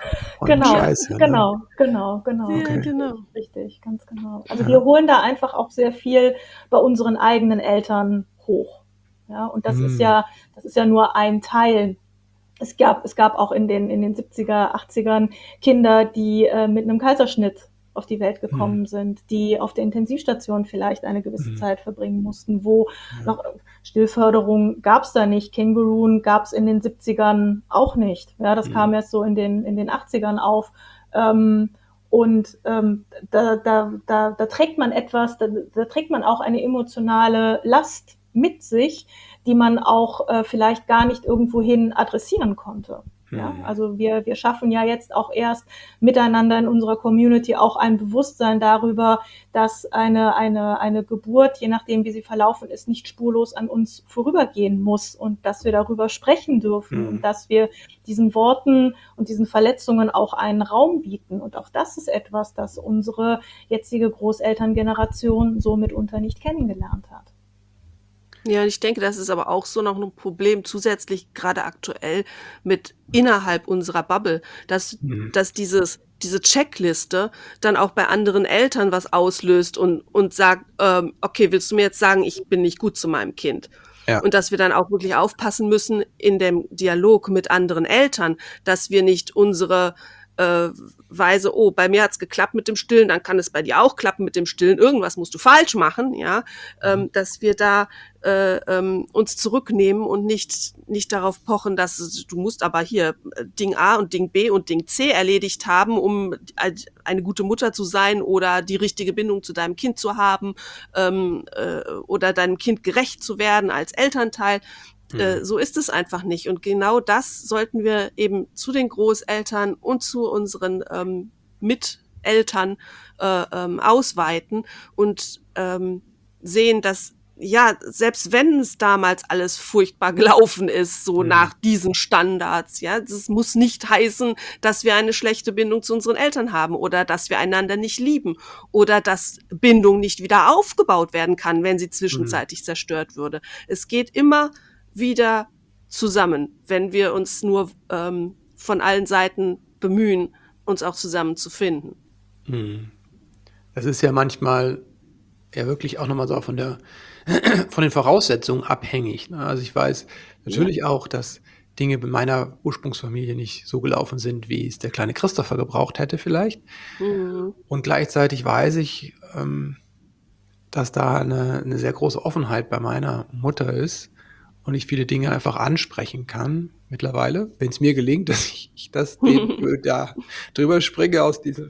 Und genau, scheiße, ne? genau, genau, genau, Ja, Okay. genau. richtig, richtig, ganz genau. Also wir Ja. holen da einfach auch sehr viel bei unseren eigenen Eltern hoch. Ja, und das ist Mhm. ja, das ist ja nur ein Teil. Es gab, es gab auch in den, in den siebziger, achtzigern Kinder, die äh, mit einem Kaiserschnitt auf die Welt Mhm. gekommen sind, die auf der Intensivstation vielleicht eine gewisse Mhm. Zeit verbringen mussten, wo Ja. noch Stillförderung gab es da nicht, Känguruen gab es in den siebzigern auch nicht. Ja, das kam Mhm. erst so in den, in den achtzigern auf. Ähm, und ähm, da, da, da, da trägt man etwas, da, da trägt man auch eine emotionale Last mit sich, die man auch äh, vielleicht gar nicht irgendwohin adressieren konnte. Ja, Mhm. also wir, wir schaffen ja jetzt auch erst miteinander in unserer Community auch ein Bewusstsein darüber, dass eine, eine, eine Geburt, je nachdem wie sie verlaufen ist, nicht spurlos an uns vorübergehen muss und dass wir darüber sprechen dürfen und Mhm. dass wir diesen Worten und diesen Verletzungen auch einen Raum bieten. Und auch das ist etwas, das unsere jetzige Großelterngeneration so mitunter nicht kennengelernt hat. Ja, und ich denke, das ist aber auch so noch ein Problem zusätzlich gerade aktuell mit innerhalb unserer Bubble, dass Mhm. dass dieses diese Checkliste dann auch bei anderen Eltern was auslöst und und sagt, ähm: „Okay, willst du mir jetzt sagen, ich bin nicht gut zu meinem Kind?“ Ja. Und dass wir dann auch wirklich aufpassen müssen in dem Dialog mit anderen Eltern, dass wir nicht unsere, äh, Weise: „Oh, bei mir hat's geklappt mit dem Stillen, dann kann es bei dir auch klappen mit dem Stillen. Irgendwas musst du falsch machen“, ja? Mhm. Ähm, dass wir da, äh, ähm, uns zurücknehmen und nicht nicht darauf pochen, dass es du musst aber hier, äh, Ding A und Ding B und Ding C erledigt haben, um ein eine gute Mutter zu sein oder die richtige Bindung zu deinem Kind zu haben, ähm, äh, oder deinem Kind gerecht zu werden als Elternteil. Äh, Mhm. so ist es einfach nicht. Und genau das sollten wir eben zu den Großeltern und zu unseren ähm, Miteltern äh, ähm, ausweiten und ähm, sehen, dass ja, selbst wenn es damals alles furchtbar gelaufen ist, so Mhm. nach diesen Standards, ja, das muss nicht heißen, dass wir eine schlechte Bindung zu unseren Eltern haben oder dass wir einander nicht lieben oder dass Bindung nicht wieder aufgebaut werden kann, wenn sie Mhm. zwischenzeitlich zerstört würde. Es geht immer wieder zusammen, wenn wir uns nur ähm, von allen Seiten bemühen, uns auch zusammenzufinden. Mhm. Das ist ja manchmal ja wirklich auch noch mal so von der von den Voraussetzungen abhängig, ne? Also, ich weiß Ja. natürlich auch, dass Dinge bei meiner Ursprungsfamilie nicht so gelaufen sind, wie es der kleine Christopher gebraucht hätte vielleicht. Mhm. Und gleichzeitig weiß ich, ähm, dass da 'ne 'ne sehr große Offenheit bei meiner Mutter ist und ich viele Dinge einfach ansprechen kann mittlerweile, wenn's mir gelingt, dass ich ich das den äh, da drüber springe aus diesem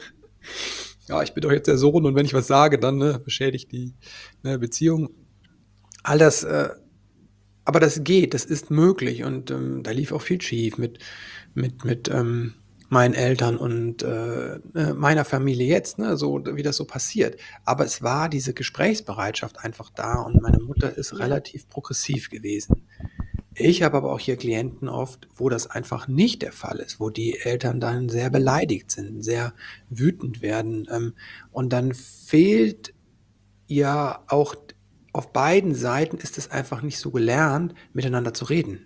„Ja, ich bin doch jetzt der Sohn und wenn ich was sage, dann, ne, beschädigt die, ne, Beziehung.“ All das, äh aber das geht, das ist möglich und, ähm, da lief auch viel schief mit mit mit, ähm, meinen Eltern und, äh, äh, meiner Familie jetzt, ne, so wie das so passiert. Aber es war diese Gesprächsbereitschaft einfach da und meine Mutter ist Ja. relativ progressiv gewesen. Ich habe aber auch hier Klienten oft, wo das einfach nicht der Fall ist, wo die Eltern dann sehr beleidigt sind, sehr wütend werden, ähm, und dann fehlt ja auch auf beiden Seiten ist es einfach nicht so gelernt, miteinander zu reden.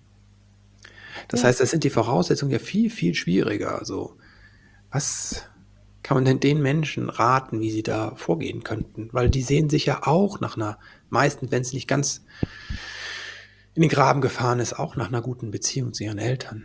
Das Ja. heißt, das sind die Voraussetzungen ja viel, viel schwieriger. Also, was kann man denn den Menschen raten, wie sie da vorgehen könnten? Weil die sehen sich ja auch nach 'ner meistens, wenn's nicht ganz in den Graben gefahren ist, auch nach 'ner guten Beziehung zu ihren Eltern.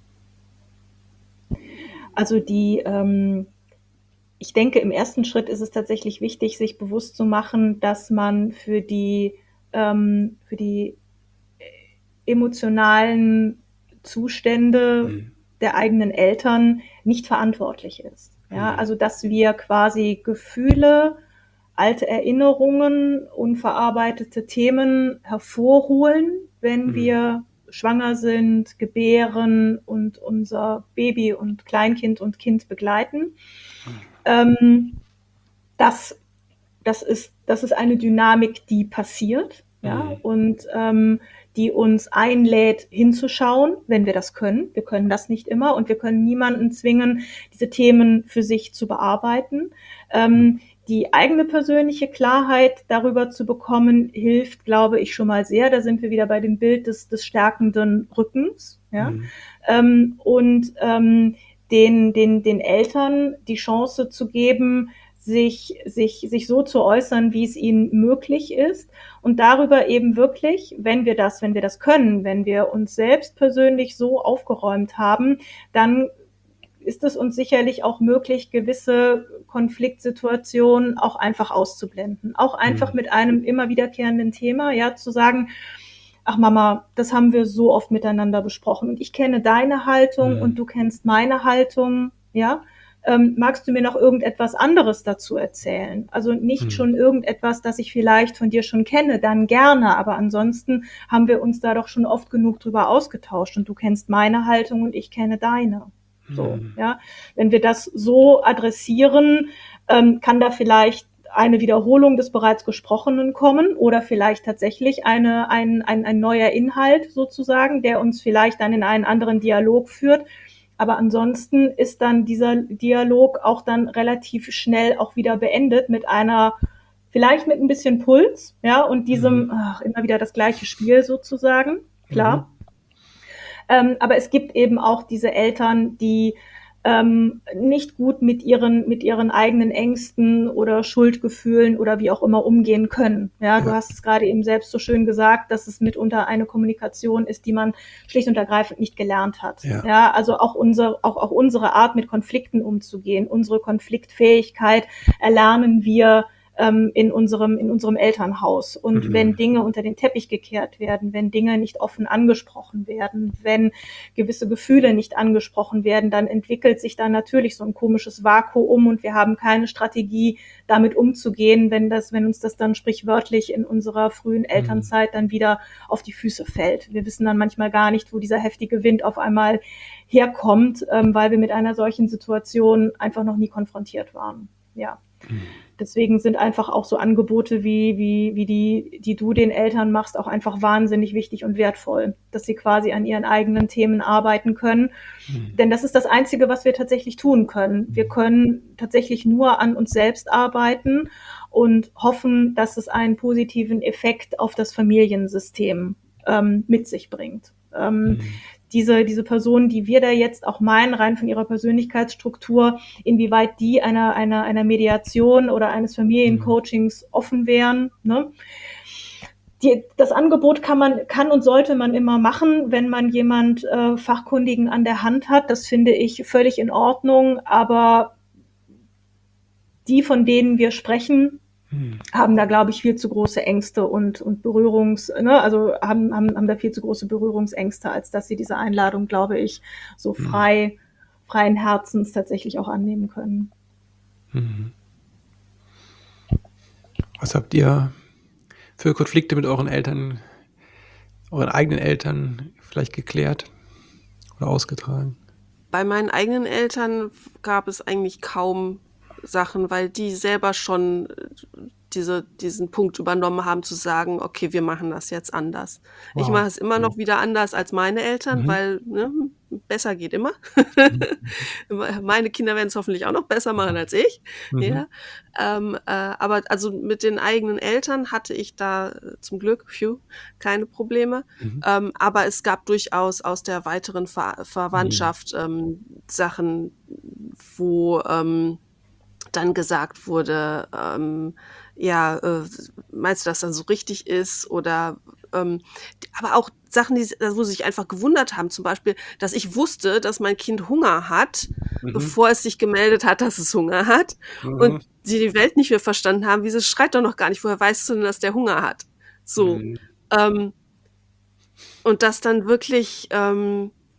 Also die, ähm, ich denke, im ersten Schritt ist es tatsächlich wichtig, sich bewusst zu machen, dass man für die, ähm, für die emotionalen Zustände Mhm. der eigenen Eltern nicht verantwortlich ist. Ja, Mhm. also dass wir quasi Gefühle, alte Erinnerungen, unverarbeitete Themen hervorholen, wenn Mhm. wir schwanger sind, gebären und unser Baby und Kleinkind und Kind begleiten. Ähm, das, das, ist, das ist eine Dynamik, die passiert, ja, Mhm. und ähm, die uns einlädt, hinzuschauen, wenn wir das können. Wir können das nicht immer und wir können niemanden zwingen, diese Themen für sich zu bearbeiten. Ähm, die eigene persönliche Klarheit darüber zu bekommen, hilft, glaube ich, schon mal sehr. Da sind wir wieder bei dem Bild des, des stärkenden Rückens. Ja? Mhm. Ähm, und ähm, den, den, den Eltern die Chance zu geben, sich, sich, sich so zu äußern, wie es ihnen möglich ist und darüber eben wirklich, wenn wir das, wenn wir das können, wenn wir uns selbst persönlich so aufgeräumt haben, dann ist es uns sicherlich auch möglich, gewisse Konfliktsituationen auch einfach auszublenden. Auch einfach Mhm. mit einem immer wiederkehrenden Thema, ja, zu sagen, ach Mama, das haben wir so oft miteinander besprochen und ich kenne deine Haltung Mhm. und du kennst meine Haltung, ja. Ähm, magst du mir noch irgendetwas anderes dazu erzählen? Also nicht Mhm. schon irgendetwas, das ich vielleicht von dir schon kenne, dann gerne, aber ansonsten haben wir uns da doch schon oft genug drüber ausgetauscht und du kennst meine Haltung und ich kenne deine. So, Mhm. ja. Wenn wir das so adressieren, ähm, kann da vielleicht eine Wiederholung des bereits Gesprochenen kommen oder vielleicht tatsächlich eine, ein, ein, ein neuer Inhalt sozusagen, der uns vielleicht dann in einen anderen Dialog führt. Aber ansonsten ist dann dieser Dialog auch dann relativ schnell auch wieder beendet mit einer, vielleicht mit ein bisschen Puls, ja, und diesem, Mhm. ach, immer wieder das gleiche Spiel sozusagen, klar. Mhm. Ähm, aber es gibt eben auch diese Eltern, die ähm, nicht gut mit ihren, mit ihren eigenen Ängsten oder Schuldgefühlen oder wie auch immer umgehen können. Ja, du Ja. hast es gerade eben selbst so schön gesagt, dass es mitunter eine Kommunikation ist, die man schlicht und ergreifend nicht gelernt hat. Ja. Ja, also auch unsere, auch, auch unsere Art, mit Konflikten umzugehen, unsere Konfliktfähigkeit erlernen wir ähm, in unserem, in unserem Elternhaus. Und Mhm. wenn Dinge unter den Teppich gekehrt werden, wenn Dinge nicht offen angesprochen werden, wenn gewisse Gefühle nicht angesprochen werden, dann entwickelt sich da natürlich so ein komisches Vakuum und wir haben keine Strategie, damit umzugehen, wenn das, wenn uns das dann sprichwörtlich in unserer frühen Elternzeit dann wieder auf die Füße fällt. Wir wissen dann manchmal gar nicht, wo dieser heftige Wind auf einmal herkommt, ähm, weil wir mit einer solchen Situation einfach noch nie konfrontiert waren. Ja. Mhm. Deswegen sind einfach auch so Angebote wie, wie, wie die, die du den Eltern machst, auch einfach wahnsinnig wichtig und wertvoll, dass sie quasi an ihren eigenen Themen arbeiten können. Mhm. Denn das ist das Einzige, was wir tatsächlich tun können. Wir können tatsächlich nur an uns selbst arbeiten und hoffen, dass es einen positiven Effekt auf das Familiensystem ähm, mit sich bringt. Ähm, Mhm. diese, diese Personen, die wir da jetzt auch meinen, rein von ihrer Persönlichkeitsstruktur, inwieweit die einer, einer, einer Mediation oder eines Familiencoachings offen wären. Ne? Die, das Angebot kann man, kann und sollte man immer machen, wenn man jemand äh, Fachkundigen an der Hand hat. Das finde ich völlig in Ordnung, aber die, von denen wir sprechen, Mhm. haben da, glaube ich, viel zu große Ängste und, und Berührungs, ne, also haben, haben, haben da viel zu große Berührungsängste, als dass sie diese Einladung, glaube ich, so frei, freien Herzens tatsächlich auch annehmen können. Mhm. Was habt ihr für Konflikte mit euren Eltern, euren eigenen Eltern vielleicht geklärt oder ausgetragen? Bei meinen eigenen Eltern gab es eigentlich kaum Sachen, weil die selber schon äh, diese, diesen Punkt übernommen haben, zu sagen, okay, wir machen das jetzt anders. Ich Wow. mache es immer noch wieder anders als meine Eltern, Mhm. weil ne, besser geht immer. Mhm. Meine Kinder werden es hoffentlich auch noch besser machen als ich. Mhm. Ja. Ähm, äh, aber also mit den eigenen Eltern hatte ich da äh, zum Glück phew, keine Probleme. Mhm. Ähm, aber es gab durchaus aus der weiteren Ver Verwandtschaft ähm, Sachen, wo ähm, dann gesagt wurde, ähm, ja, äh, meinst du, dass das so richtig ist? Oder ähm, aber auch Sachen, die, wo sie sich einfach gewundert haben, zum Beispiel, dass ich wusste, dass mein Kind Hunger hat, Mhm. bevor es sich gemeldet hat, dass es Hunger hat. Mhm. Und sie die Welt nicht mehr verstanden haben. Wieso schreit doch noch gar nicht? Woher weißt du denn, dass der Hunger hat? So. Mhm. Ähm, und das dann wirklich ähm,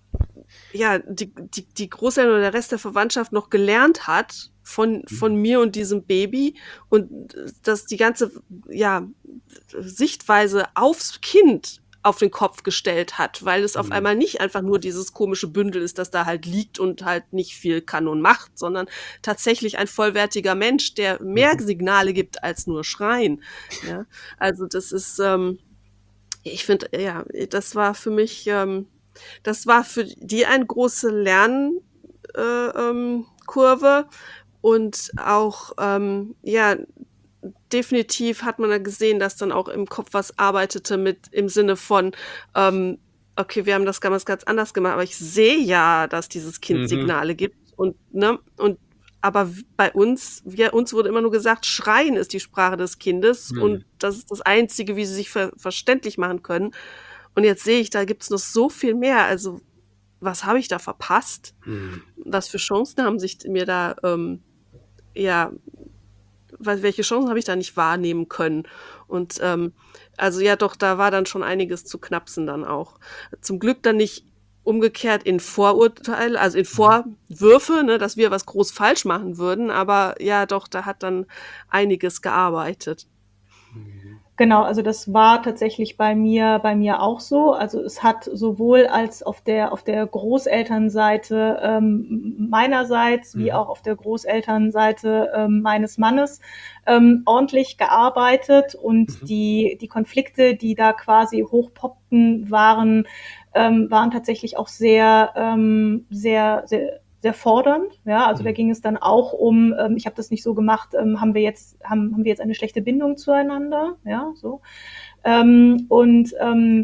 ja, die, die, die Großeltern oder der Rest der Verwandtschaft noch gelernt hat von, von mir und diesem Baby und dass die ganze, ja, Sichtweise aufs Kind auf den Kopf gestellt hat, weil es auf Mhm. einmal nicht einfach nur dieses komische Bündel ist, das da halt liegt und halt nicht viel kann und macht, sondern tatsächlich ein vollwertiger Mensch, der mehr Mhm. Signale gibt als nur Schreien. Ja, also das ist, ähm, ich finde, ja, das war für mich, ähm, das war für die eine große Lernkurve äh, ähm, Kurve und auch, ähm, ja, definitiv hat man da gesehen, dass dann auch im Kopf was arbeitete mit im Sinne von, ähm, okay, wir haben das damals ganz anders gemacht, aber ich sehe ja, dass dieses Kind Mhm. Signale gibt und, ne, und aber w- bei uns, wir, uns wurde immer nur gesagt, Schreien ist die Sprache des Kindes Mhm. und das ist das Einzige, wie sie sich ver verständlich machen können. Und jetzt sehe ich, da gibt's noch so viel mehr. Also, was habe ich da verpasst? Mhm. Was für Chancen haben sich mir da, ähm, ja, weil welche Chancen habe ich da nicht wahrnehmen können? Und, ähm, also, ja doch, da war dann schon einiges zu knapsen dann auch. Zum Glück dann nicht umgekehrt in Vorurteile, also in Mhm. Vorwürfe, ne, dass wir was groß falsch machen würden, aber ja doch, da hat dann einiges gearbeitet. Mhm. Genau, also das war tatsächlich bei mir bei mir auch so. Also es hat sowohl als auf der auf der Großelternseite ähm, meinerseits wie Mhm. auch auf der Großelternseite ähm, meines Mannes ähm, ordentlich gearbeitet und Mhm. die die Konflikte, die da quasi hochpoppten, waren ähm, waren tatsächlich auch sehr ähm, sehr sehr sehr fordernd. Ja, also da Mhm. ging es dann auch um, ähm, ich habe das nicht so gemacht, ähm, haben wir jetzt, haben, haben wir jetzt eine schlechte Bindung zueinander, ja, so. Ähm, und ähm,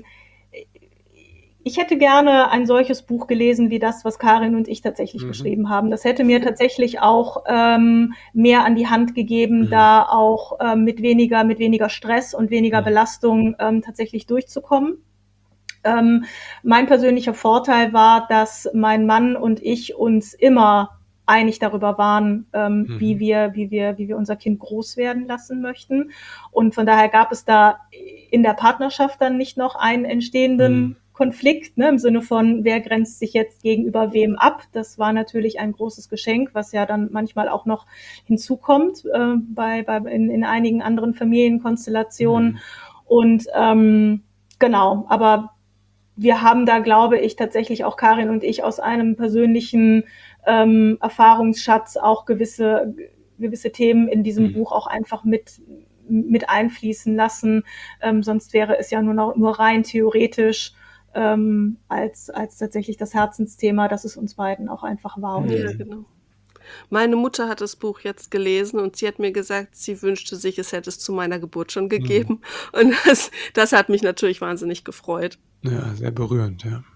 ich hätte gerne ein solches Buch gelesen wie das, was Karin und ich tatsächlich Mhm. geschrieben haben. Das hätte mir tatsächlich auch ähm, mehr an die Hand gegeben, Mhm. da auch ähm, mit weniger, mit weniger Stress und weniger Mhm. Belastung ähm, tatsächlich durchzukommen. Ähm, mein persönlicher Vorteil war, dass mein Mann und ich uns immer einig darüber waren, ähm, wie Mhm. wir, wie wir, wie wir unser Kind groß werden lassen möchten. Und von daher gab es da in der Partnerschaft dann nicht noch einen entstehenden Mhm. Konflikt, ne, im Sinne von, wer grenzt sich jetzt gegenüber wem ab. Das war natürlich ein großes Geschenk, was ja dann manchmal auch noch hinzukommt äh, bei, bei in, in einigen anderen Familienkonstellationen. Mhm. Und ähm, genau, aber wir haben da, glaube ich, tatsächlich auch Karin und ich aus einem persönlichen ähm, Erfahrungsschatz auch gewisse, gewisse Themen in diesem Mhm. Buch auch einfach mit, mit einfließen lassen. Ähm, sonst wäre es ja nur, noch, nur rein theoretisch ähm, als, als tatsächlich das Herzensthema, das es uns beiden auch einfach war und Ja, ist. Mhm. genau. Meine Mutter hat das Buch jetzt gelesen und sie hat mir gesagt, sie wünschte sich, es hätte es zu meiner Geburt schon Mhm. gegeben. Und das, das hat mich natürlich wahnsinnig gefreut. Ja, sehr berührend, ja.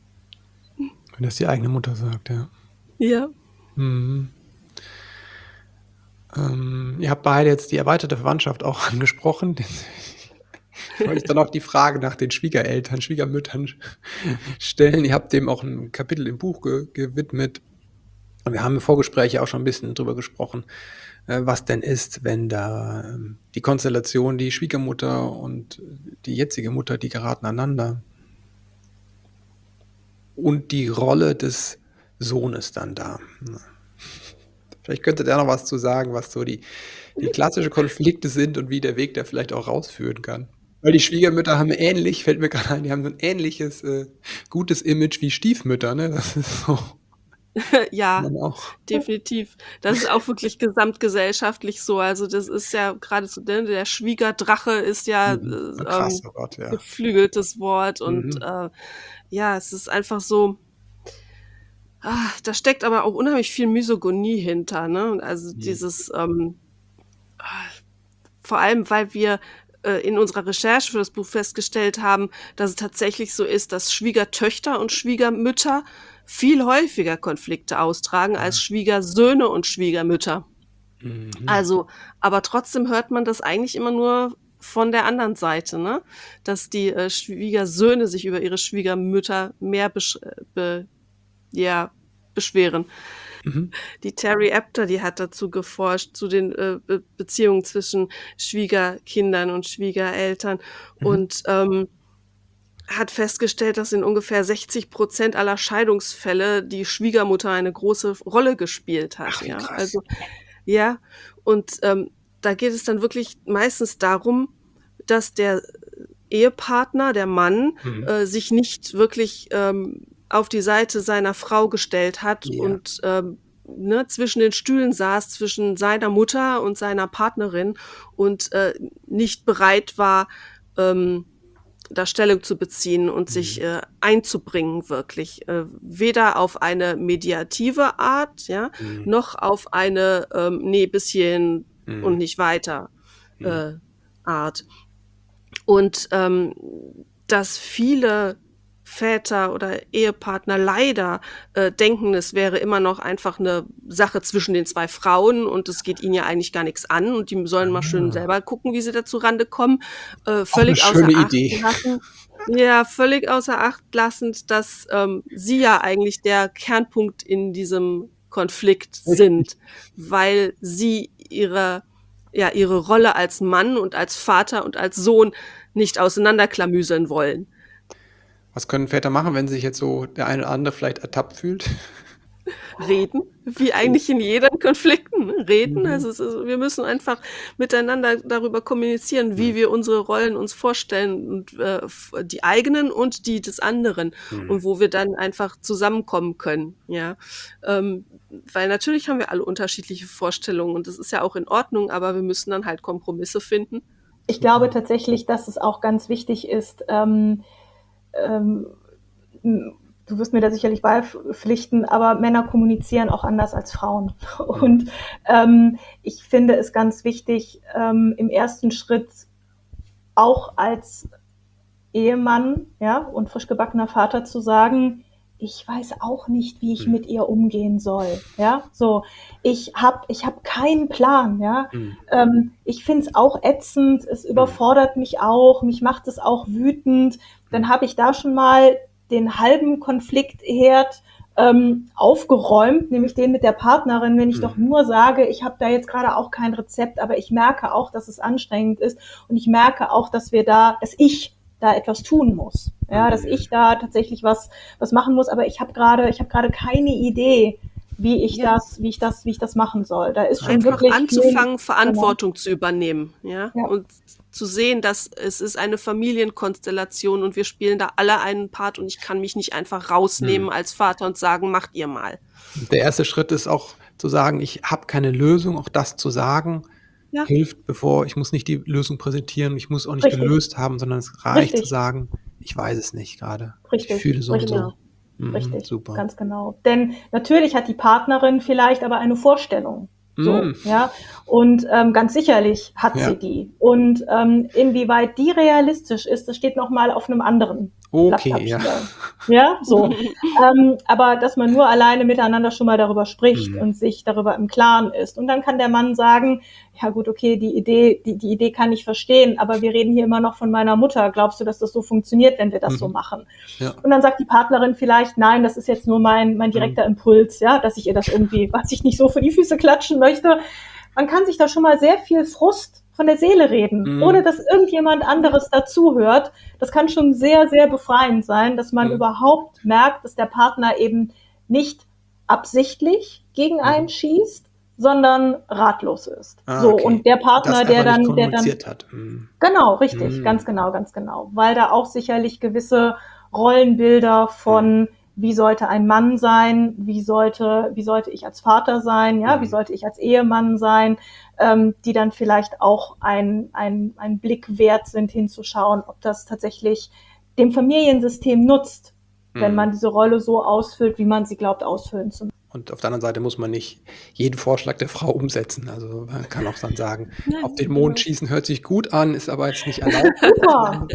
Wenn das die eigene Mutter sagt, ja. Ja. Mhm. Ähm, ihr habt beide jetzt die erweiterte Verwandtschaft auch angesprochen. Wollte ich dann auch die Frage nach den Schwiegereltern, Schwiegermüttern stellen. Ihr habt dem auch ein Kapitel im Buch ge gewidmet. Und wir haben im Vorgespräch ja auch schon ein bisschen drüber gesprochen, äh, was denn ist, wenn da ähm, die Konstellation, die Schwiegermutter und die jetzige Mutter, die geraten aneinander. Und die Rolle des Sohnes dann da. Ne? Vielleicht könntet ihr noch was zu sagen, was so die die klassische Konflikte sind und wie der Weg da vielleicht auch rausführen kann. Weil die Schwiegermütter haben ähnlich fällt mir grade ein, die haben so 'n ähnliches, äh, gutes Image wie Stiefmütter, ne? Das ist so Ja, man auch definitiv. Das ist auch wirklich gesamtgesellschaftlich so. Also, das ist ja gerade so, ne, der Schwiegerdrache ist ja, mhm. äh, Ah, krass, ähm, oh Gott, ja. geflügeltes Wort und, Mhm. äh, ja, es ist einfach so ah, da steckt aber auch unheimlich viel Misogynie hinter, ne? Und also, Mhm. dieses, ähm vor allem, weil wir, äh, in unserer Recherche für das Buch festgestellt haben, dass es tatsächlich so ist, dass Schwiegertöchter und Schwiegermütter viel häufiger Konflikte austragen als Ja. Schwiegersöhne und Schwiegermütter. Mhm. Also, aber trotzdem hört man das eigentlich immer nur von der anderen Seite, ne? Dass die, äh, Schwiegersöhne sich über ihre Schwiegermütter mehr besch äh, be ja, beschweren. Mhm. Die Terry Apter, die hat dazu geforscht, zu den, äh, Be Beziehungen zwischen Schwiegerkindern und Schwiegereltern. Mhm. Und, ähm, hat festgestellt, dass in ungefähr sechzig Prozent aller Scheidungsfälle die Schwiegermutter eine große Rolle gespielt hat. Ach, wie Ja, krass. also ja, und ähm, da geht es dann wirklich meistens darum, dass der Ehepartner, der Mann, Mhm. äh, sich nicht wirklich ähm, auf die Seite seiner Frau gestellt hat Ja. und ähm, ne, zwischen den Stühlen saß, zwischen seiner Mutter und seiner Partnerin und äh, nicht bereit war, ähm, da Stellung zu beziehen und sich Mhm. äh, einzubringen wirklich. Äh, weder auf eine mediative Art, ja, Mhm. noch auf eine ähm, nee, bis hierhin Mhm. und nicht weiter Mhm. äh, Art. Und ähm, dass viele Väter oder Ehepartner leider äh, denken, es wäre immer noch einfach eine Sache zwischen den zwei Frauen und es geht ihnen ja eigentlich gar nichts an und die sollen mal schön Ah. selber gucken, wie sie da zurande kommen. Äh, Auch 'ne völlig außer schöne Acht Idee. lassen ja, völlig außer Acht lassend, dass ähm, sie ja eigentlich der Kernpunkt in diesem Konflikt Richtig. sind, weil sie ihre ja, ihre Rolle als Mann und als Vater und als Sohn nicht auseinanderklamüsern wollen. Was können Väter machen, wenn sich jetzt so der eine oder andere vielleicht ertappt fühlt? Reden, wie eigentlich in jedem Konflikten, ne? Reden. Mhm. Also, es ist wir müssen einfach miteinander darüber kommunizieren, wie Mhm. wir unsere Rollen uns vorstellen und äh, f die eigenen und die des anderen Mhm. und wo wir dann einfach zusammenkommen können, ja? Ähm, weil natürlich haben wir alle unterschiedliche Vorstellungen und das ist ja auch in Ordnung, aber wir müssen dann halt Kompromisse finden. Ich Super. glaube tatsächlich, dass es auch ganz wichtig ist, ähm, ähm, m du wirst mir da sicherlich beipflichten, aber Männer kommunizieren auch anders als Frauen. Mhm. Und ähm, ich finde es ganz wichtig, ähm, im ersten Schritt auch als Ehemann, ja, und frisch gebackener Vater zu sagen: „Ich weiß auch nicht, wie ich Mhm. mit ihr umgehen soll“, ja? So, ich habe ich habe keinen Plan, ja? Mhm. Ähm, ich finde es auch ätzend, es Mhm. überfordert mich auch, mich macht es auch wütend. Dann Mhm. habe ich da schon mal den halben Konfliktherd ähm, aufgeräumt, nämlich den mit der Partnerin, wenn ich doch Mhm. nur sage, ich habe da jetzt gerade auch kein Rezept, aber ich merke auch, dass es anstrengend ist und ich merke auch, dass wir da, dass ich da etwas tun muss, ja, dass Mhm. ich da tatsächlich was was machen muss, aber ich habe gerade ich habe gerade keine Idee, wie ich Ja. das wie ich das wie ich das machen soll. Da ist schon Einfach wirklich viel anzufangen, genau. Verantwortung zu übernehmen, ja? Ja. Und zu sehen, dass es ist eine Familienkonstellation und wir spielen da alle einen Part und ich kann mich nicht einfach rausnehmen Mhm. als Vater und sagen: „Macht ihr mal.“ Der erste Schritt ist auch zu sagen: „Ich habe keine Lösung“, auch das zu sagen, Ja. hilft, bevor ich muss nicht die Lösung präsentieren, ich muss auch nicht Richtig. gelöst haben, sondern es reicht zu Richtig. sagen: „Ich weiß es nicht grade. Ich Richtig, fühle so und richtig, so.“ Mhm, richtig, super. ganz genau. Denn natürlich hat die Partnerin vielleicht aber eine Vorstellung, so, Mhm. ja? Und ähm, ganz sicherlich hat Ja. sie die. Und ähm, inwieweit die realistisch ist, das steht noch mal auf 'nem anderen Blatt Okay, ja. Papier. Ja, so. Ähm, aber dass man nur alleine miteinander schon mal darüber spricht Mhm. und sich darüber im Klaren ist. Und dann kann der Mann sagen: „Ja gut, okay, die Idee die die Idee kann ich verstehen, aber wir reden hier immer noch von meiner Mutter. Glaubst du, dass das so funktioniert, wenn wir das so Mhm. machen?“ Ja. Und dann sagt die Partnerin vielleicht: „Nein, das ist jetzt nur mein mein Mhm. direkter Impuls, ja, dass ich ihr das irgendwie, weiß ich nicht, so vor die Füße klatschen möchte.“ Man kann sich da schon mal sehr viel Frust von der Seele reden, ohne Mhm. dass irgendjemand anderes dazuhört. Das kann schon sehr, sehr befreiend sein, dass man Mhm. überhaupt merkt, dass der Partner eben nicht absichtlich gegen einen Mhm. schießt, sondern ratlos ist. Ah, So, okay. und der Das Partner, der einfach nicht dann der dann kommuniziert hat. Mhm. genau, richtig, Mhm. ganz genau, ganz genau. Weil da auch sicherlich gewisse Rollenbilder Mhm. von wie sollte ein Mann sein, wie sollte wie sollte ich als Vater sein, ja, wie Mhm. sollte ich als Ehemann sein, ähm, die dann vielleicht auch ein ein ein Blick wert sind, hinzuschauen, ob das tatsächlich dem Familiensystem nutzt, wenn Mhm. man diese Rolle so ausfüllt, wie man sie glaubt, ausfüllen zu müssen. Und auf der anderen Seite muss man nicht jeden Vorschlag der Frau umsetzen. Also, man kann auch dann sagen: „Auf Nein, den Mond genau. schießen hört sich gut an, ist aber jetzt nicht erlaubt.“ Super.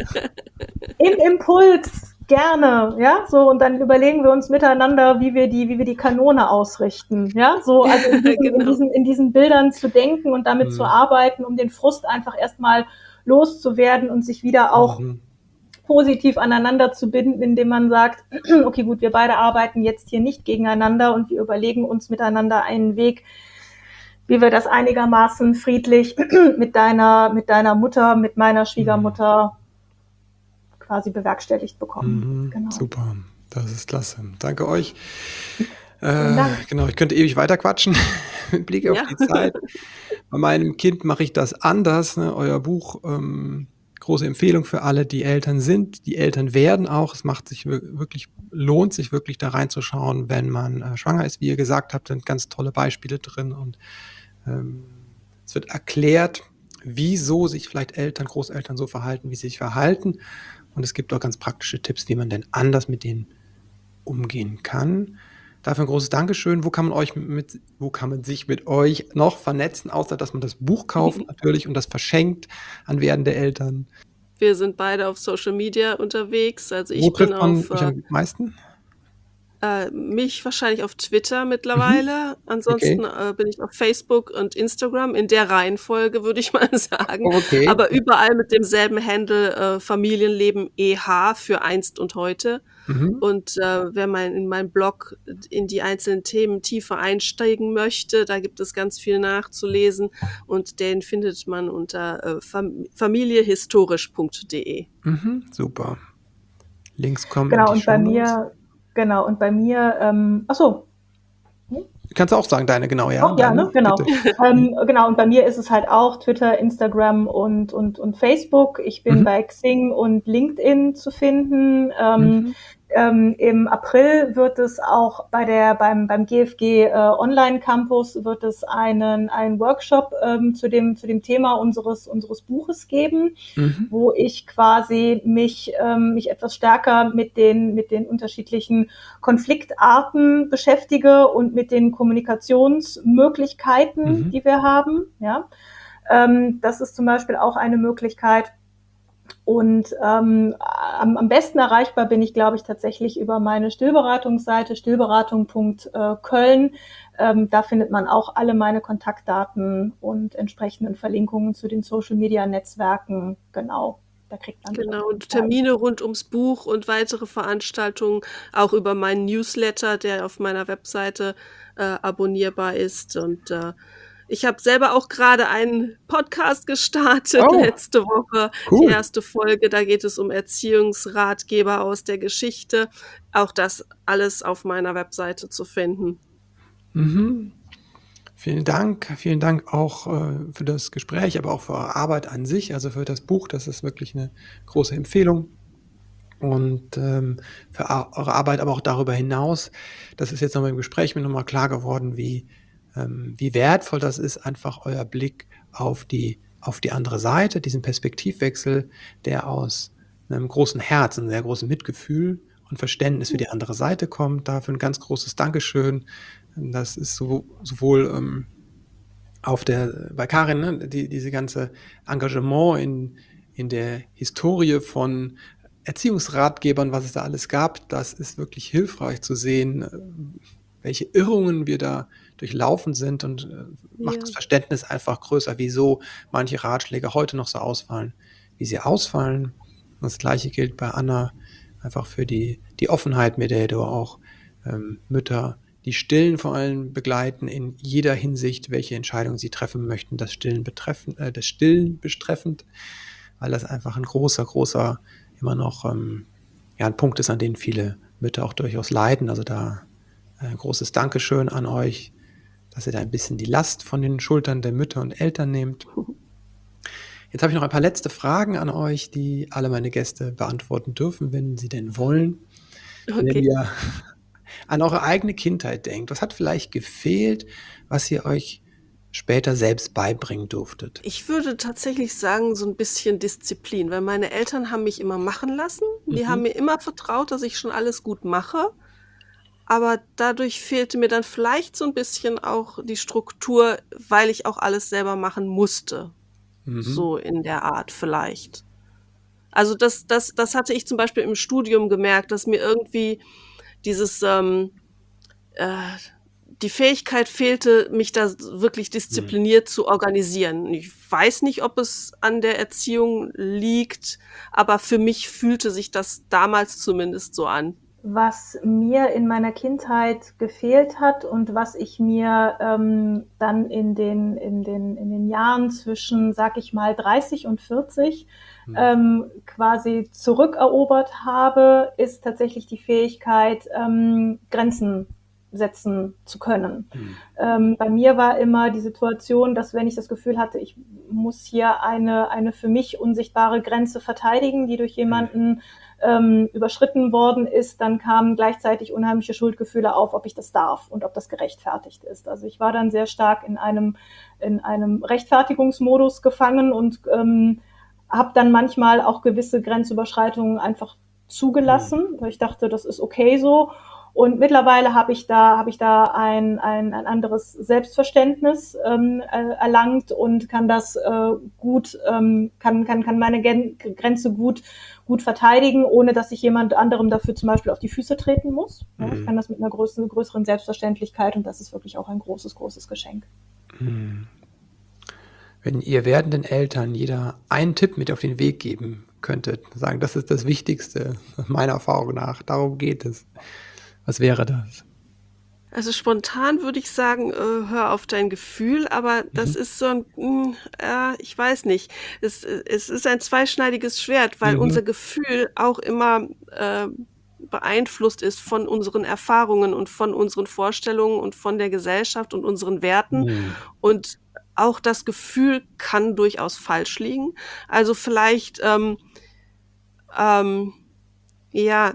Im Impuls, gerne, ja, so und dann überlegen wir uns miteinander, wie wir die wie wir die Kanone ausrichten, ja, so, also in diesen in Genau. diesen in diesen Bildern zu denken und damit zu Mhm. arbeiten, um den Frust einfach erst mal loszuwerden und sich wieder auch Mhm. positiv aneinander zu binden, indem man sagt: „Okay, gut, wir beide arbeiten jetzt hier nicht gegeneinander und wir überlegen uns miteinander einen Weg, wie wir das einigermaßen friedlich mit deiner mit deiner Mutter, mit meiner Mhm. Schwiegermutter quasi bewerkstelligt bekommen. Mhm, Genau. super, das ist klasse. Danke euch. Vielen Äh, Dank. genau, ich könnte ewig weiter quatschen mit Blick auf Ja. die Zeit. Bei meinem Kind mache ich das anders, ne? Euer Buch, ähm, große Empfehlung für alle, die Eltern sind, die Eltern werden auch. Es macht sich wir wirklich lohnt sich wirklich da reinzuschauen, wenn man, äh, schwanger ist. Wie ihr gesagt habt, sind ganz tolle Beispiele drin und, ähm, es wird erklärt, wieso sich vielleicht Eltern, Großeltern so verhalten, wie sie sich verhalten. Und es gibt auch ganz praktische Tipps, wie man denn anders mit denen umgehen kann. Dafür ein großes Dankeschön. Wo kann man euch mit wo kann man sich mit euch noch vernetzen, außer dass man das Buch kauft natürlich und das verschenkt an werdende Eltern? Wir sind beide auf Social Media unterwegs. Also, Wo ich bin trifft man auf, euch äh am meisten? äh, mich wahrscheinlich auf Twitter Mhm. mittlerweile. Okay. Ansonsten, äh, bin ich auf Facebook und Instagram in der Reihenfolge, würde ich mal sagen, Okay. aber überall mit demselben Handle, äh, Familienleben E H für einst und heute. Mhm. Und, äh, wer mal in meinen Blog in die einzelnen Themen tiefer einsteigen möchte, da gibt es ganz viel nachzulesen und den findet man unter, äh, fam familiehistorisch punkt de. Mhm, super. Links kommen in Genau, die und bei Shownotes. mir genau, und bei mir, ähm ach so. Hm? Kannst du auch sagen, deine, genau, ja, Doch, ja, deine, ne? Genau. bitte. Mhm. Ähm, genau, und bei mir ist es halt auch Twitter, Instagram und und und Facebook. Ich bin Mhm. bei Xing und LinkedIn zu finden. Ähm, Mhm. ähm, im April wird es auch bei der beim beim G F G, äh, Online Campus wird es einen einen Workshop, ähm, zu dem zu dem Thema unseres unseres Buches geben, Mhm. wo ich quasi mich ähm, mich etwas stärker mit den mit den unterschiedlichen Konfliktarten beschäftige und mit den Kommunikationsmöglichkeiten, Mhm. die wir haben, ja. Ähm, das ist zum Beispiel auch eine Möglichkeit. Und, ähm, am am besten erreichbar bin ich, glaube ich, tatsächlich über meine Stillberatungsseite stillberatung Punkt köln. Ähm, da findet man auch alle meine Kontaktdaten und entsprechenden Verlinkungen zu den Social-Media-Netzwerken. Genau, da kriegt man mich auf Genau, jeden und Fall. Termine rund ums Buch und weitere Veranstaltungen auch über meinen Newsletter, der auf meiner Webseite, äh, abonnierbar ist. Und, äh, ich habe selber auch grade einen Podcast gestartet Oh, letzte Woche, die cool. erste Folge. Da geht es um Erziehungsratgeber aus der Geschichte. Auch das alles auf meiner Webseite zu finden. Mhm. Vielen Dank. Vielen Dank auch, äh, für das Gespräch, aber auch für eure Arbeit an sich, also für das Buch. Das ist wirklich 'ne große Empfehlung. Und, ähm, für a eure Arbeit, aber auch darüber hinaus. Das ist jetzt noch mal im Gespräch mir noch mal klar geworden, wie ähm, wie wertvoll das ist, einfach euer Blick auf die auf die andere Seite, diesen Perspektivwechsel, der aus 'nem großen Herz, 'nem sehr großen Mitgefühl und Verständnis für die andere Seite kommt. Dafür 'n ganz großes Dankeschön. Das ist so sowohl, ähm, auf der bei Karin, ne, die diese ganze Engagement in in der Historie von Erziehungsratgebern, was es da alles gab, das ist wirklich hilfreich zu sehen, äh, welche Irrungen wir da durchlaufen sind und, äh, macht das Ja. Verständnis einfach größer, wieso manche Ratschläge heute noch so ausfallen, wie sie ausfallen. Das Gleiche gilt bei Anna, einfach für die die Offenheit, mit der du auch, ähm, Mütter, die Stillen vor allem begleiten in jeder Hinsicht, welche Entscheidungen sie treffen möchten, das Stillen betreffen äh, das Stillen betreffend, weil das einfach 'n großer, großer immer noch, ähm, ja, 'n Punkt ist, an dem viele Mütter auch durchaus leiden. Also, da, äh, großes Dankeschön an euch, dass ihr da ein bisschen die Last von den Schultern der Mütter und Eltern nehmt. Jetzt habe ich noch ein paar letzte Fragen an euch, die alle meine Gäste beantworten dürfen, wenn sie denn wollen. Wenn Okay. ihr an eure eigene Kindheit denkt, was hat vielleicht gefehlt, was ihr euch später selbst beibringen durftet? Ich würde tatsächlich sagen, so 'n bisschen Disziplin, weil meine Eltern haben mich immer machen lassen. Die haben Mhm. mir immer vertraut, dass ich schon alles gut mache. Aber dadurch fehlte mir dann vielleicht so 'n bisschen auch die Struktur, weil ich auch alles selber machen musste. Mhm. So in der Art vielleicht. Also, das das das hatte ich zum Beispiel im Studium gemerkt, dass mir irgendwie dieses, ähm, äh die Fähigkeit fehlte, mich da s wirklich Mhm. diszipliniert zu organisieren. Ich weiß nicht, ob es an der Erziehung liegt, aber für mich fühlte sich das damals zumindest so an. was mir in meiner Kindheit gefehlt hat und was ich mir ähm, dann in den, in, den, in den Jahren zwischen, sag ich mal, dreißig und vierzig Mhm. ähm, quasi zurückerobert habe, ist tatsächlich die Fähigkeit, ähm, Grenzen setzen zu können. Mhm. Ähm, bei mir war immer die Situation, dass wenn ich das Gefühl hatte, ich muss hier eine, eine für mich unsichtbare Grenze verteidigen, die durch jemanden ähm, überschritten worden ist, dann kamen gleichzeitig unheimliche Schuldgefühle auf, ob ich das darf und ob das gerechtfertigt ist. Also ich war dann sehr stark in einem, in einem Rechtfertigungsmodus gefangen und ähm, habe dann manchmal auch gewisse Grenzüberschreitungen einfach zugelassen, weil ich dachte, das ist okay so. Und mittlerweile habe ich da, habe ich da ein, ein, ein anderes Selbstverständnis ähm, äh, erlangt und kann das äh, gut, ähm, kann, kann, kann meine Gen- Grenze gut, gut verteidigen, ohne dass ich jemand anderem dafür zum Beispiel auf die Füße treten muss. Ja, ich Mhm. kann das mit einer größeren, größeren Selbstverständlichkeit und das ist wirklich auch ein großes, großes Geschenk. Mhm. Wenn ihr werdenden Eltern jeder einen Tipp mit auf den Weg geben könntet, sagen, das ist das Wichtigste, meiner Erfahrung nach, darum geht es. Was wäre das? Also spontan würde ich sagen, äh, hör auf dein Gefühl, aber das Mhm. ist so ein, hm, äh, ich weiß nicht. Es, äh, es ist ein zweischneidiges Schwert, weil Mhm. unser Gefühl auch immer äh, beeinflusst ist von unseren Erfahrungen und von unseren Vorstellungen und von der Gesellschaft und unseren Werten. Mhm. Und auch das Gefühl kann durchaus falsch liegen. Also vielleicht, ähm, ähm, ja,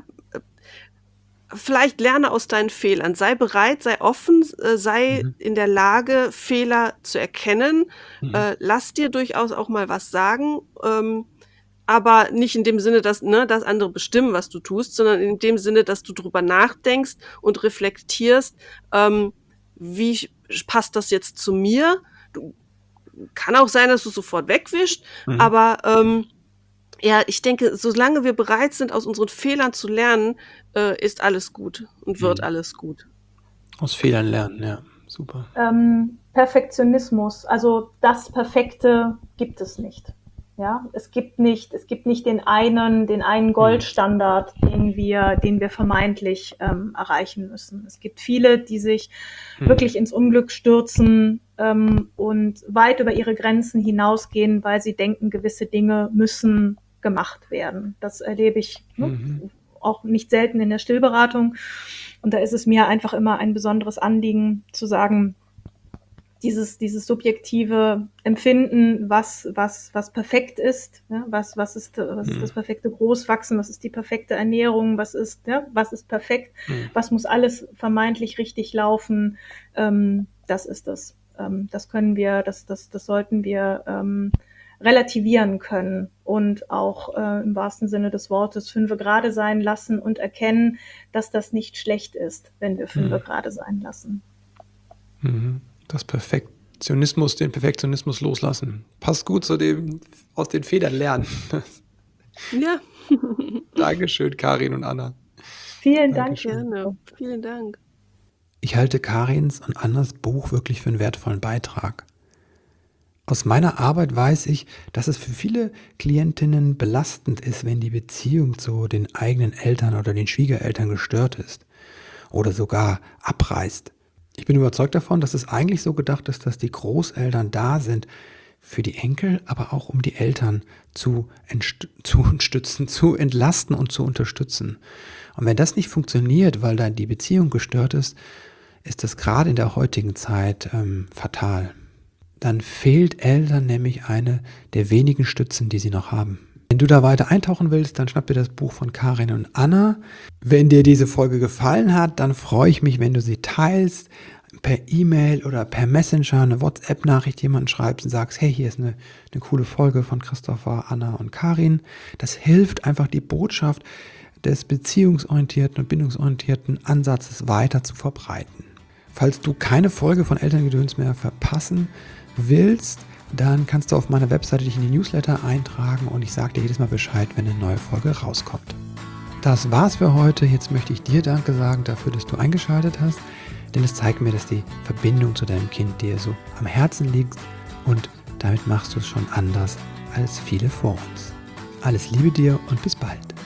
vielleicht lerne aus deinen Fehlern. Sei bereit, sei offen, äh, sei Mhm. in der Lage, Fehler zu erkennen. Mhm. Äh, lass dir durchaus auch mal was sagen, ähm, aber nicht in dem Sinne, dass, ne, dass andere bestimmen, was du tust, sondern in dem Sinne, dass du drüber nachdenkst und reflektierst, ähm, wie sch- passt das jetzt zu mir? Du, kann auch sein, dass du sofort wegwischst, Mhm. aber ähm, ja, ich denke, solange wir bereit sind, aus unseren Fehlern zu lernen, äh, ist alles gut und wird Mhm. alles gut. Aus Fehlern lernen, ja, super. Ähm, Perfektionismus, also das Perfekte gibt es nicht. Ja, es gibt nicht, es gibt nicht den einen, den einen Goldstandard, den wir, den wir vermeintlich ähm, erreichen müssen. Es gibt viele, die sich Mhm. wirklich ins Unglück stürzen ähm, und weit über ihre Grenzen hinausgehen, weil sie denken, gewisse Dinge müssen gemacht werden. Das erlebe ich ne, Mhm. auch nicht selten in der Stillberatung. Und da ist es mir einfach immer ein besonderes Anliegen zu sagen, dieses, dieses subjektive Empfinden, was, was, was perfekt ist, ja, was, was ist, was ist das Mhm. perfekte Großwachsen, was ist die perfekte Ernährung, was ist, ja, was ist perfekt, Mhm. was muss alles vermeintlich richtig laufen, ähm, das ist es. Ähm, das können wir, das, das, das sollten wir ähm, relativieren können und auch äh, im wahrsten Sinne des Wortes fünfe gerade sein lassen und erkennen, dass das nicht schlecht ist, wenn wir fünfe Mhm. gerade sein lassen. Mhm. Das Perfektionismus, den Perfektionismus loslassen. Passt gut zu dem aus den Fehlern lernen. Ja, Dankeschön, Karin und Anna. Vielen Dank. Dankeschön. gerne. Vielen Dank. Ich halte Karins und Annas Buch wirklich für einen wertvollen Beitrag. Aus meiner Arbeit weiß ich, dass es für viele Klientinnen belastend ist, wenn die Beziehung zu den eigenen Eltern oder den Schwiegereltern gestört ist oder sogar abreißt. Ich bin überzeugt davon, dass es eigentlich so gedacht ist, dass die Großeltern da sind für die Enkel, aber auch um die Eltern zu, entst- zu unterstützen, zu entlasten und zu unterstützen. Und wenn das nicht funktioniert, weil dann die Beziehung gestört ist, ist das gerade in der heutigen Zeit ähm, fatal. Dann fehlt Eltern nämlich eine der wenigen Stützen, die sie noch haben. Wenn du da weiter eintauchen willst, dann schnapp dir das Buch von Karin und Anna. Wenn dir diese Folge gefallen hat, dann freue ich mich, wenn du sie teilst, per E-Mail oder per Messenger, eine WhatsApp-Nachricht jemanden schreibst und sagst, hey, hier ist eine, eine coole Folge von Christopher, Anna und Karin. Das hilft einfach, die Botschaft des beziehungsorientierten und bindungsorientierten Ansatzes weiter zu verbreiten. Falls du keine Folge von Elterngedöns mehr verpassen willst, dann kannst du auf meiner Webseite dich in die Newsletter eintragen und ich sage dir jedes Mal Bescheid, wenn eine neue Folge rauskommt. Das war's für heute. Jetzt möchte ich dir Danke sagen dafür, dass du eingeschaltet hast, denn es zeigt mir, dass die Verbindung zu deinem Kind dir so am Herzen liegt und damit machst du es schon anders als viele vor uns. Alles Liebe dir und bis bald.